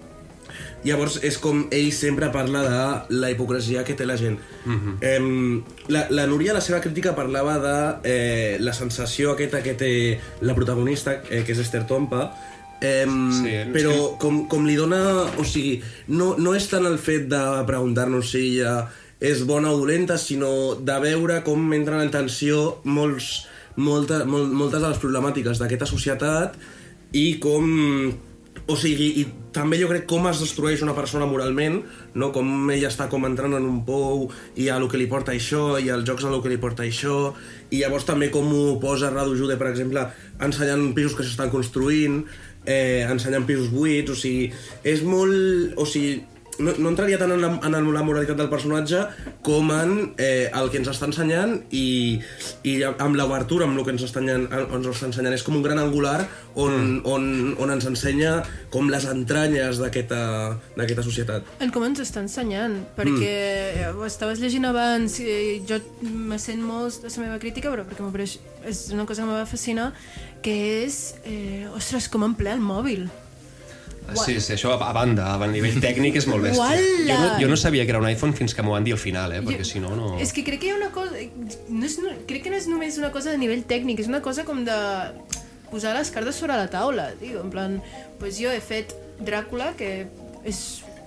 [SPEAKER 6] Llavors és com ell sempre parla de la hipocresia que té la gent. Mm-hmm. eh, la, la Núria, la seva crítica, parlava de eh, la sensació aquesta que té la protagonista, eh, que és Esther Tompa, eh, sí, però que... com, com li dona... O sigui, no, no és tant el fet de preguntar-nos si ella és bona o dolenta, sinó de veure com entren en tensió molts... Molta, mol, moltes de les problemàtiques d'aquesta societat i com... O sigui, i també jo crec com es destrueix una persona moralment, no? Com ella està com entrant en un pou i a lo que li porta això, i als jocs a lo que li porta això, i llavors també com ho posa Radu Jude, per exemple, ensenyant pisos que s'estan construint, eh, ensenyant pisos buits, o sigui, és molt... O sigui, no, no entraria tant en la, en la moralitat del personatge com en eh, el que ens està ensenyant i, i amb l'obertura, amb el que ens està ensenyant, ens està ensenyant. És com un gran angular on, mm. on, on ens ensenya com les entranyes d'aquesta societat.
[SPEAKER 3] En com ens està ensenyant, perquè mm. ho estaves llegint abans i jo me sent molt de la meva crítica, però perquè m'apareix, és una cosa que em va fascinar, que és, eh, ostres, com emplea el mòbil.
[SPEAKER 1] Sí, sí, això a banda, a nivell tècnic és molt bèstia. Jo no, jo no sabia que era un iPhone fins que m'ho van dir al final, eh? Perquè jo, si no, no...
[SPEAKER 3] És que crec que hi ha una cosa... No és, no, crec que no és només una cosa de nivell tècnic, és una cosa com de posar les cartes sobre la taula, tio. En plan, pues jo he fet Dràcula, que és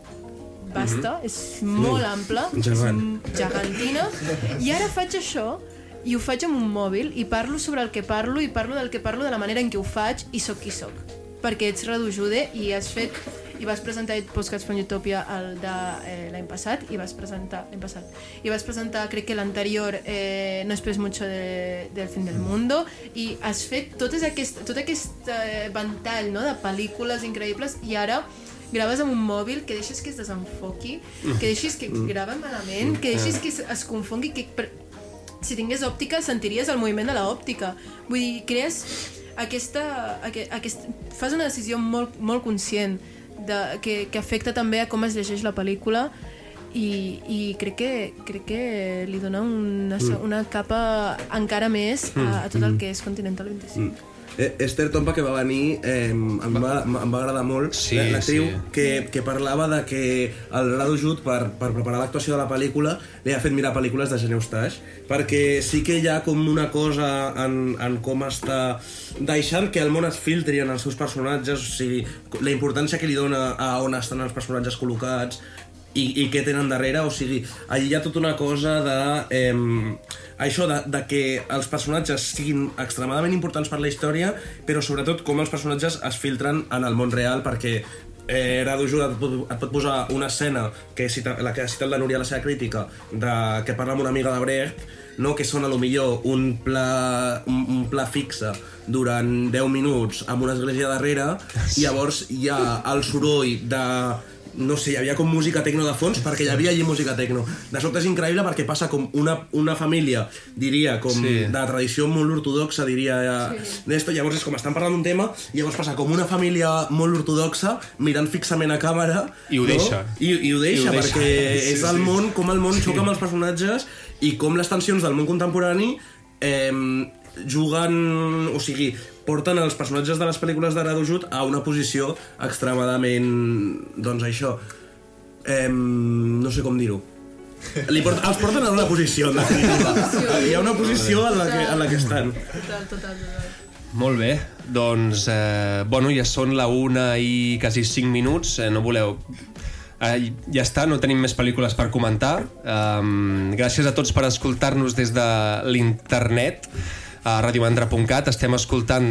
[SPEAKER 3] vasta, mm-hmm. és molt mm. ampla,
[SPEAKER 6] Gegant.
[SPEAKER 3] és gegantina, i ara faig això i ho faig amb un mòbil i parlo sobre el que parlo i parlo del que parlo de la manera en què ho faig i soc qui soc. Perquè ets Radu Jude i has fet i vas presentar Postcards from Utopia el de eh, l'any passat i vas presentar l'any passat i vas presentar crec que l'anterior eh, No esperes mucho de, del fin del mundo i has fet totes aquest, tot aquest eh, ventall, no, de pel·lícules increïbles i ara graves amb un mòbil que deixes que es desenfoqui, que deixis que grava malament, que deixis que es confongui, que per... si tingués òptica sentiries el moviment de l'òptica. Vull dir, crees aquesta, aquest, aquest, fas una decisió molt, molt conscient de, que, que afecta també a com es llegeix la pel·lícula i, i crec, que, crec que li dona una, una capa encara més a, a tot el que és Continental vint-i-cinc. Mm.
[SPEAKER 6] Esther Tompa, que va venir, eh, em, va, em va agradar molt, sí, l'actriu, sí. que, que parlava de que el Radu Jude, per, per preparar l'actuació de la pel·lícula, li ha fet mirar pel·lícules de Gene Eustache, perquè sí que hi ha com una cosa en, en com està deixant que el món es filtri en els seus personatges, o sigui, la importància que li dona a on estan els personatges col·locats, i, i què tenen darrere, o sigui, allí hi ha tota una cosa de... Eh, això, de, de que els personatges siguin extremadament importants per la història, però sobretot com els personatges es filtren en el món real, perquè eh, Radu Jude et, et pot posar una escena, que cita, la que ha citat la Núria a la seva crítica, de, que parla amb una amiga de Brecht, no? Que són a lo millor un pla, un, un pla fixe durant deu minuts amb una església darrere, i llavors hi ha el soroll de... no sé, hi havia com música tecno de fons perquè hi havia allí música tecno. De sobte és increïble perquè passa com una, una família, diria, com sí. de tradició molt ortodoxa, diria, sí. d'esto, llavors és com estan parlant d'un tema i llavors passa com una família molt ortodoxa mirant fixament a càmera
[SPEAKER 1] i ho
[SPEAKER 6] no?
[SPEAKER 1] deixa,
[SPEAKER 6] I, i ho deixa, I ho perquè deixa. és el món, com el món sí. xoca amb els personatges i com les tensions del món contemporani eh, juguen, o sigui, porten els personatges de les pel·lícules de Radu Jude a una posició extremadament, doncs això, eh, no sé com dir-ho. Li port, els porten a una posició, en definitiva. Hi ha una posició en la que, en la que estan.
[SPEAKER 3] Total, total, total.
[SPEAKER 1] Molt bé, doncs, eh, bueno, ja són la una i quasi cinc minuts, eh, no voleu... Eh, ja està, no tenim més pel·lícules per comentar. Um, gràcies a tots per escoltar-nos des de l'internet a radiomandra punt cat. Estem escoltant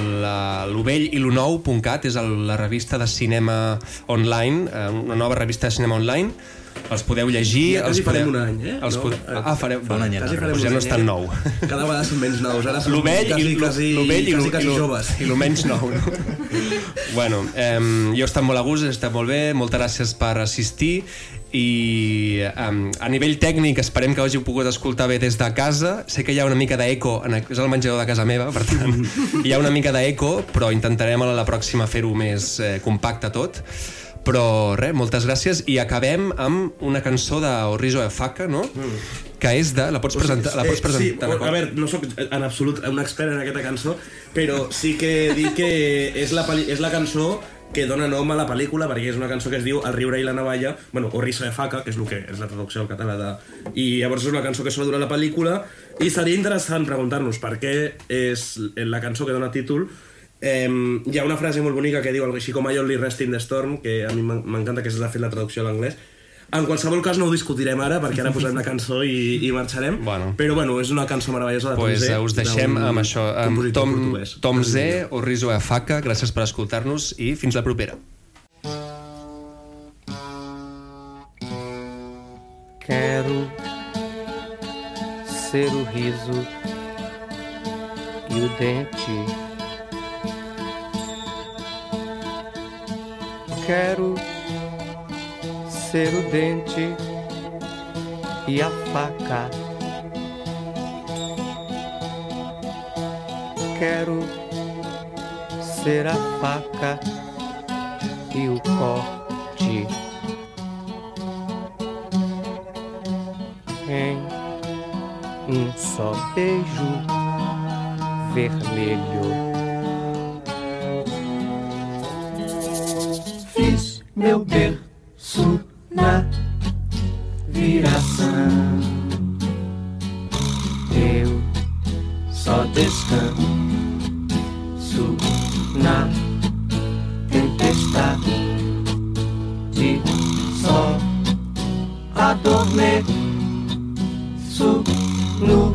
[SPEAKER 1] l'O Vell i l'O Nou punt cat, és el, la revista de cinema online, una nova revista de cinema online. Els podeu llegir.
[SPEAKER 6] Ja quasi farem
[SPEAKER 1] podeu...
[SPEAKER 6] un any, eh?
[SPEAKER 1] Els
[SPEAKER 6] no?
[SPEAKER 1] pod... Ah, fareu...
[SPEAKER 4] Fa un any,
[SPEAKER 1] quasi farem doncs ja no és tan nou.
[SPEAKER 6] Cada vegada són menys nous, ara són
[SPEAKER 1] L'Ovell
[SPEAKER 6] quasi,
[SPEAKER 1] i
[SPEAKER 6] quasi,
[SPEAKER 1] quasi,
[SPEAKER 6] quasi, quasi joves.
[SPEAKER 1] I el menys nou, no? Bueno, eh, jo he estat molt a gust, he estat molt bé, moltes gràcies per assistir i um, a nivell tècnic esperem que hàgiu pogut escoltar bé des de casa. Sé que hi ha una mica d'eco, és el menjador de casa meva, per tant hi ha una mica d'eco, però intentarem a la pròxima fer-ho més eh, compacte tot. Però res, moltes gràcies i acabem amb una cançó d'Orriso e Faca, no? Mm. Que és de... La pots presentar? La pots presentar
[SPEAKER 6] eh, sí, a veure, no sóc en absolut un expert en aquesta cançó, però sí que dic que és la, és la cançó que dona nom a la pel·lícula, perquè és una cançó que es diu El riure i la navalla, bueno, Orriso e Faca, que és, el que és la traducció al català de... I llavors és una cançó que sola dura la pel·lícula i seria interessant preguntar-nos per què és la cançó que dona títol. Eh, hi ha una frase molt bonica que diu algo així com I only rest in the storm, que a mi m'encanta, que és de fet la traducció a l'anglès. En qualsevol cas no ho discutirem ara, perquè ara posarem la cançó i, i marxarem, bueno. Però bueno, és una cançó meravellosa de Tom
[SPEAKER 1] pues,
[SPEAKER 6] Zé.
[SPEAKER 1] Us deixem amb això, amb Tom, Tom Zé, Orriso e Faca. Gràcies per escoltar-nos i fins la propera.
[SPEAKER 7] Quero ser o riso e o dente Quero ser o dente e a faca. Quero ser a faca e o corte. Em um só beijo vermelho. Fiz meu berço na viração. Eu só descanso na tempestade. Só adormeço no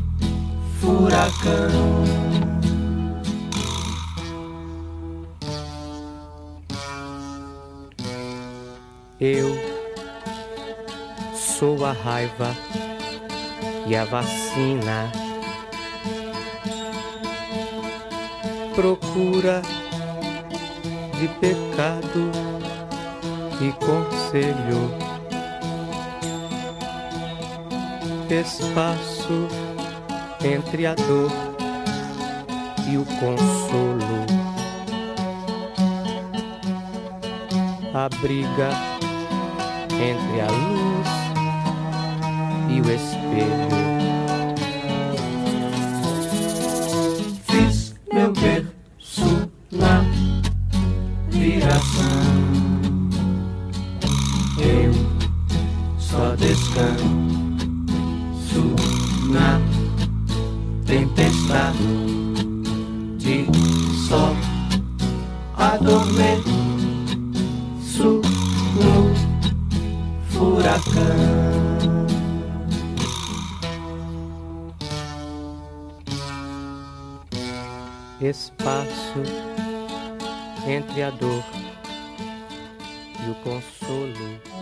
[SPEAKER 7] furacão. Eu sou a raiva e a vacina. Procura de pecado e conselho. Espaço entre a dor e o consolo. A briga entre a luz e o espelho. Fiz meu berço na viração. Eu só descanso na tempestade. Só adormeço no furacão. Espaço entre a dor e o consolo.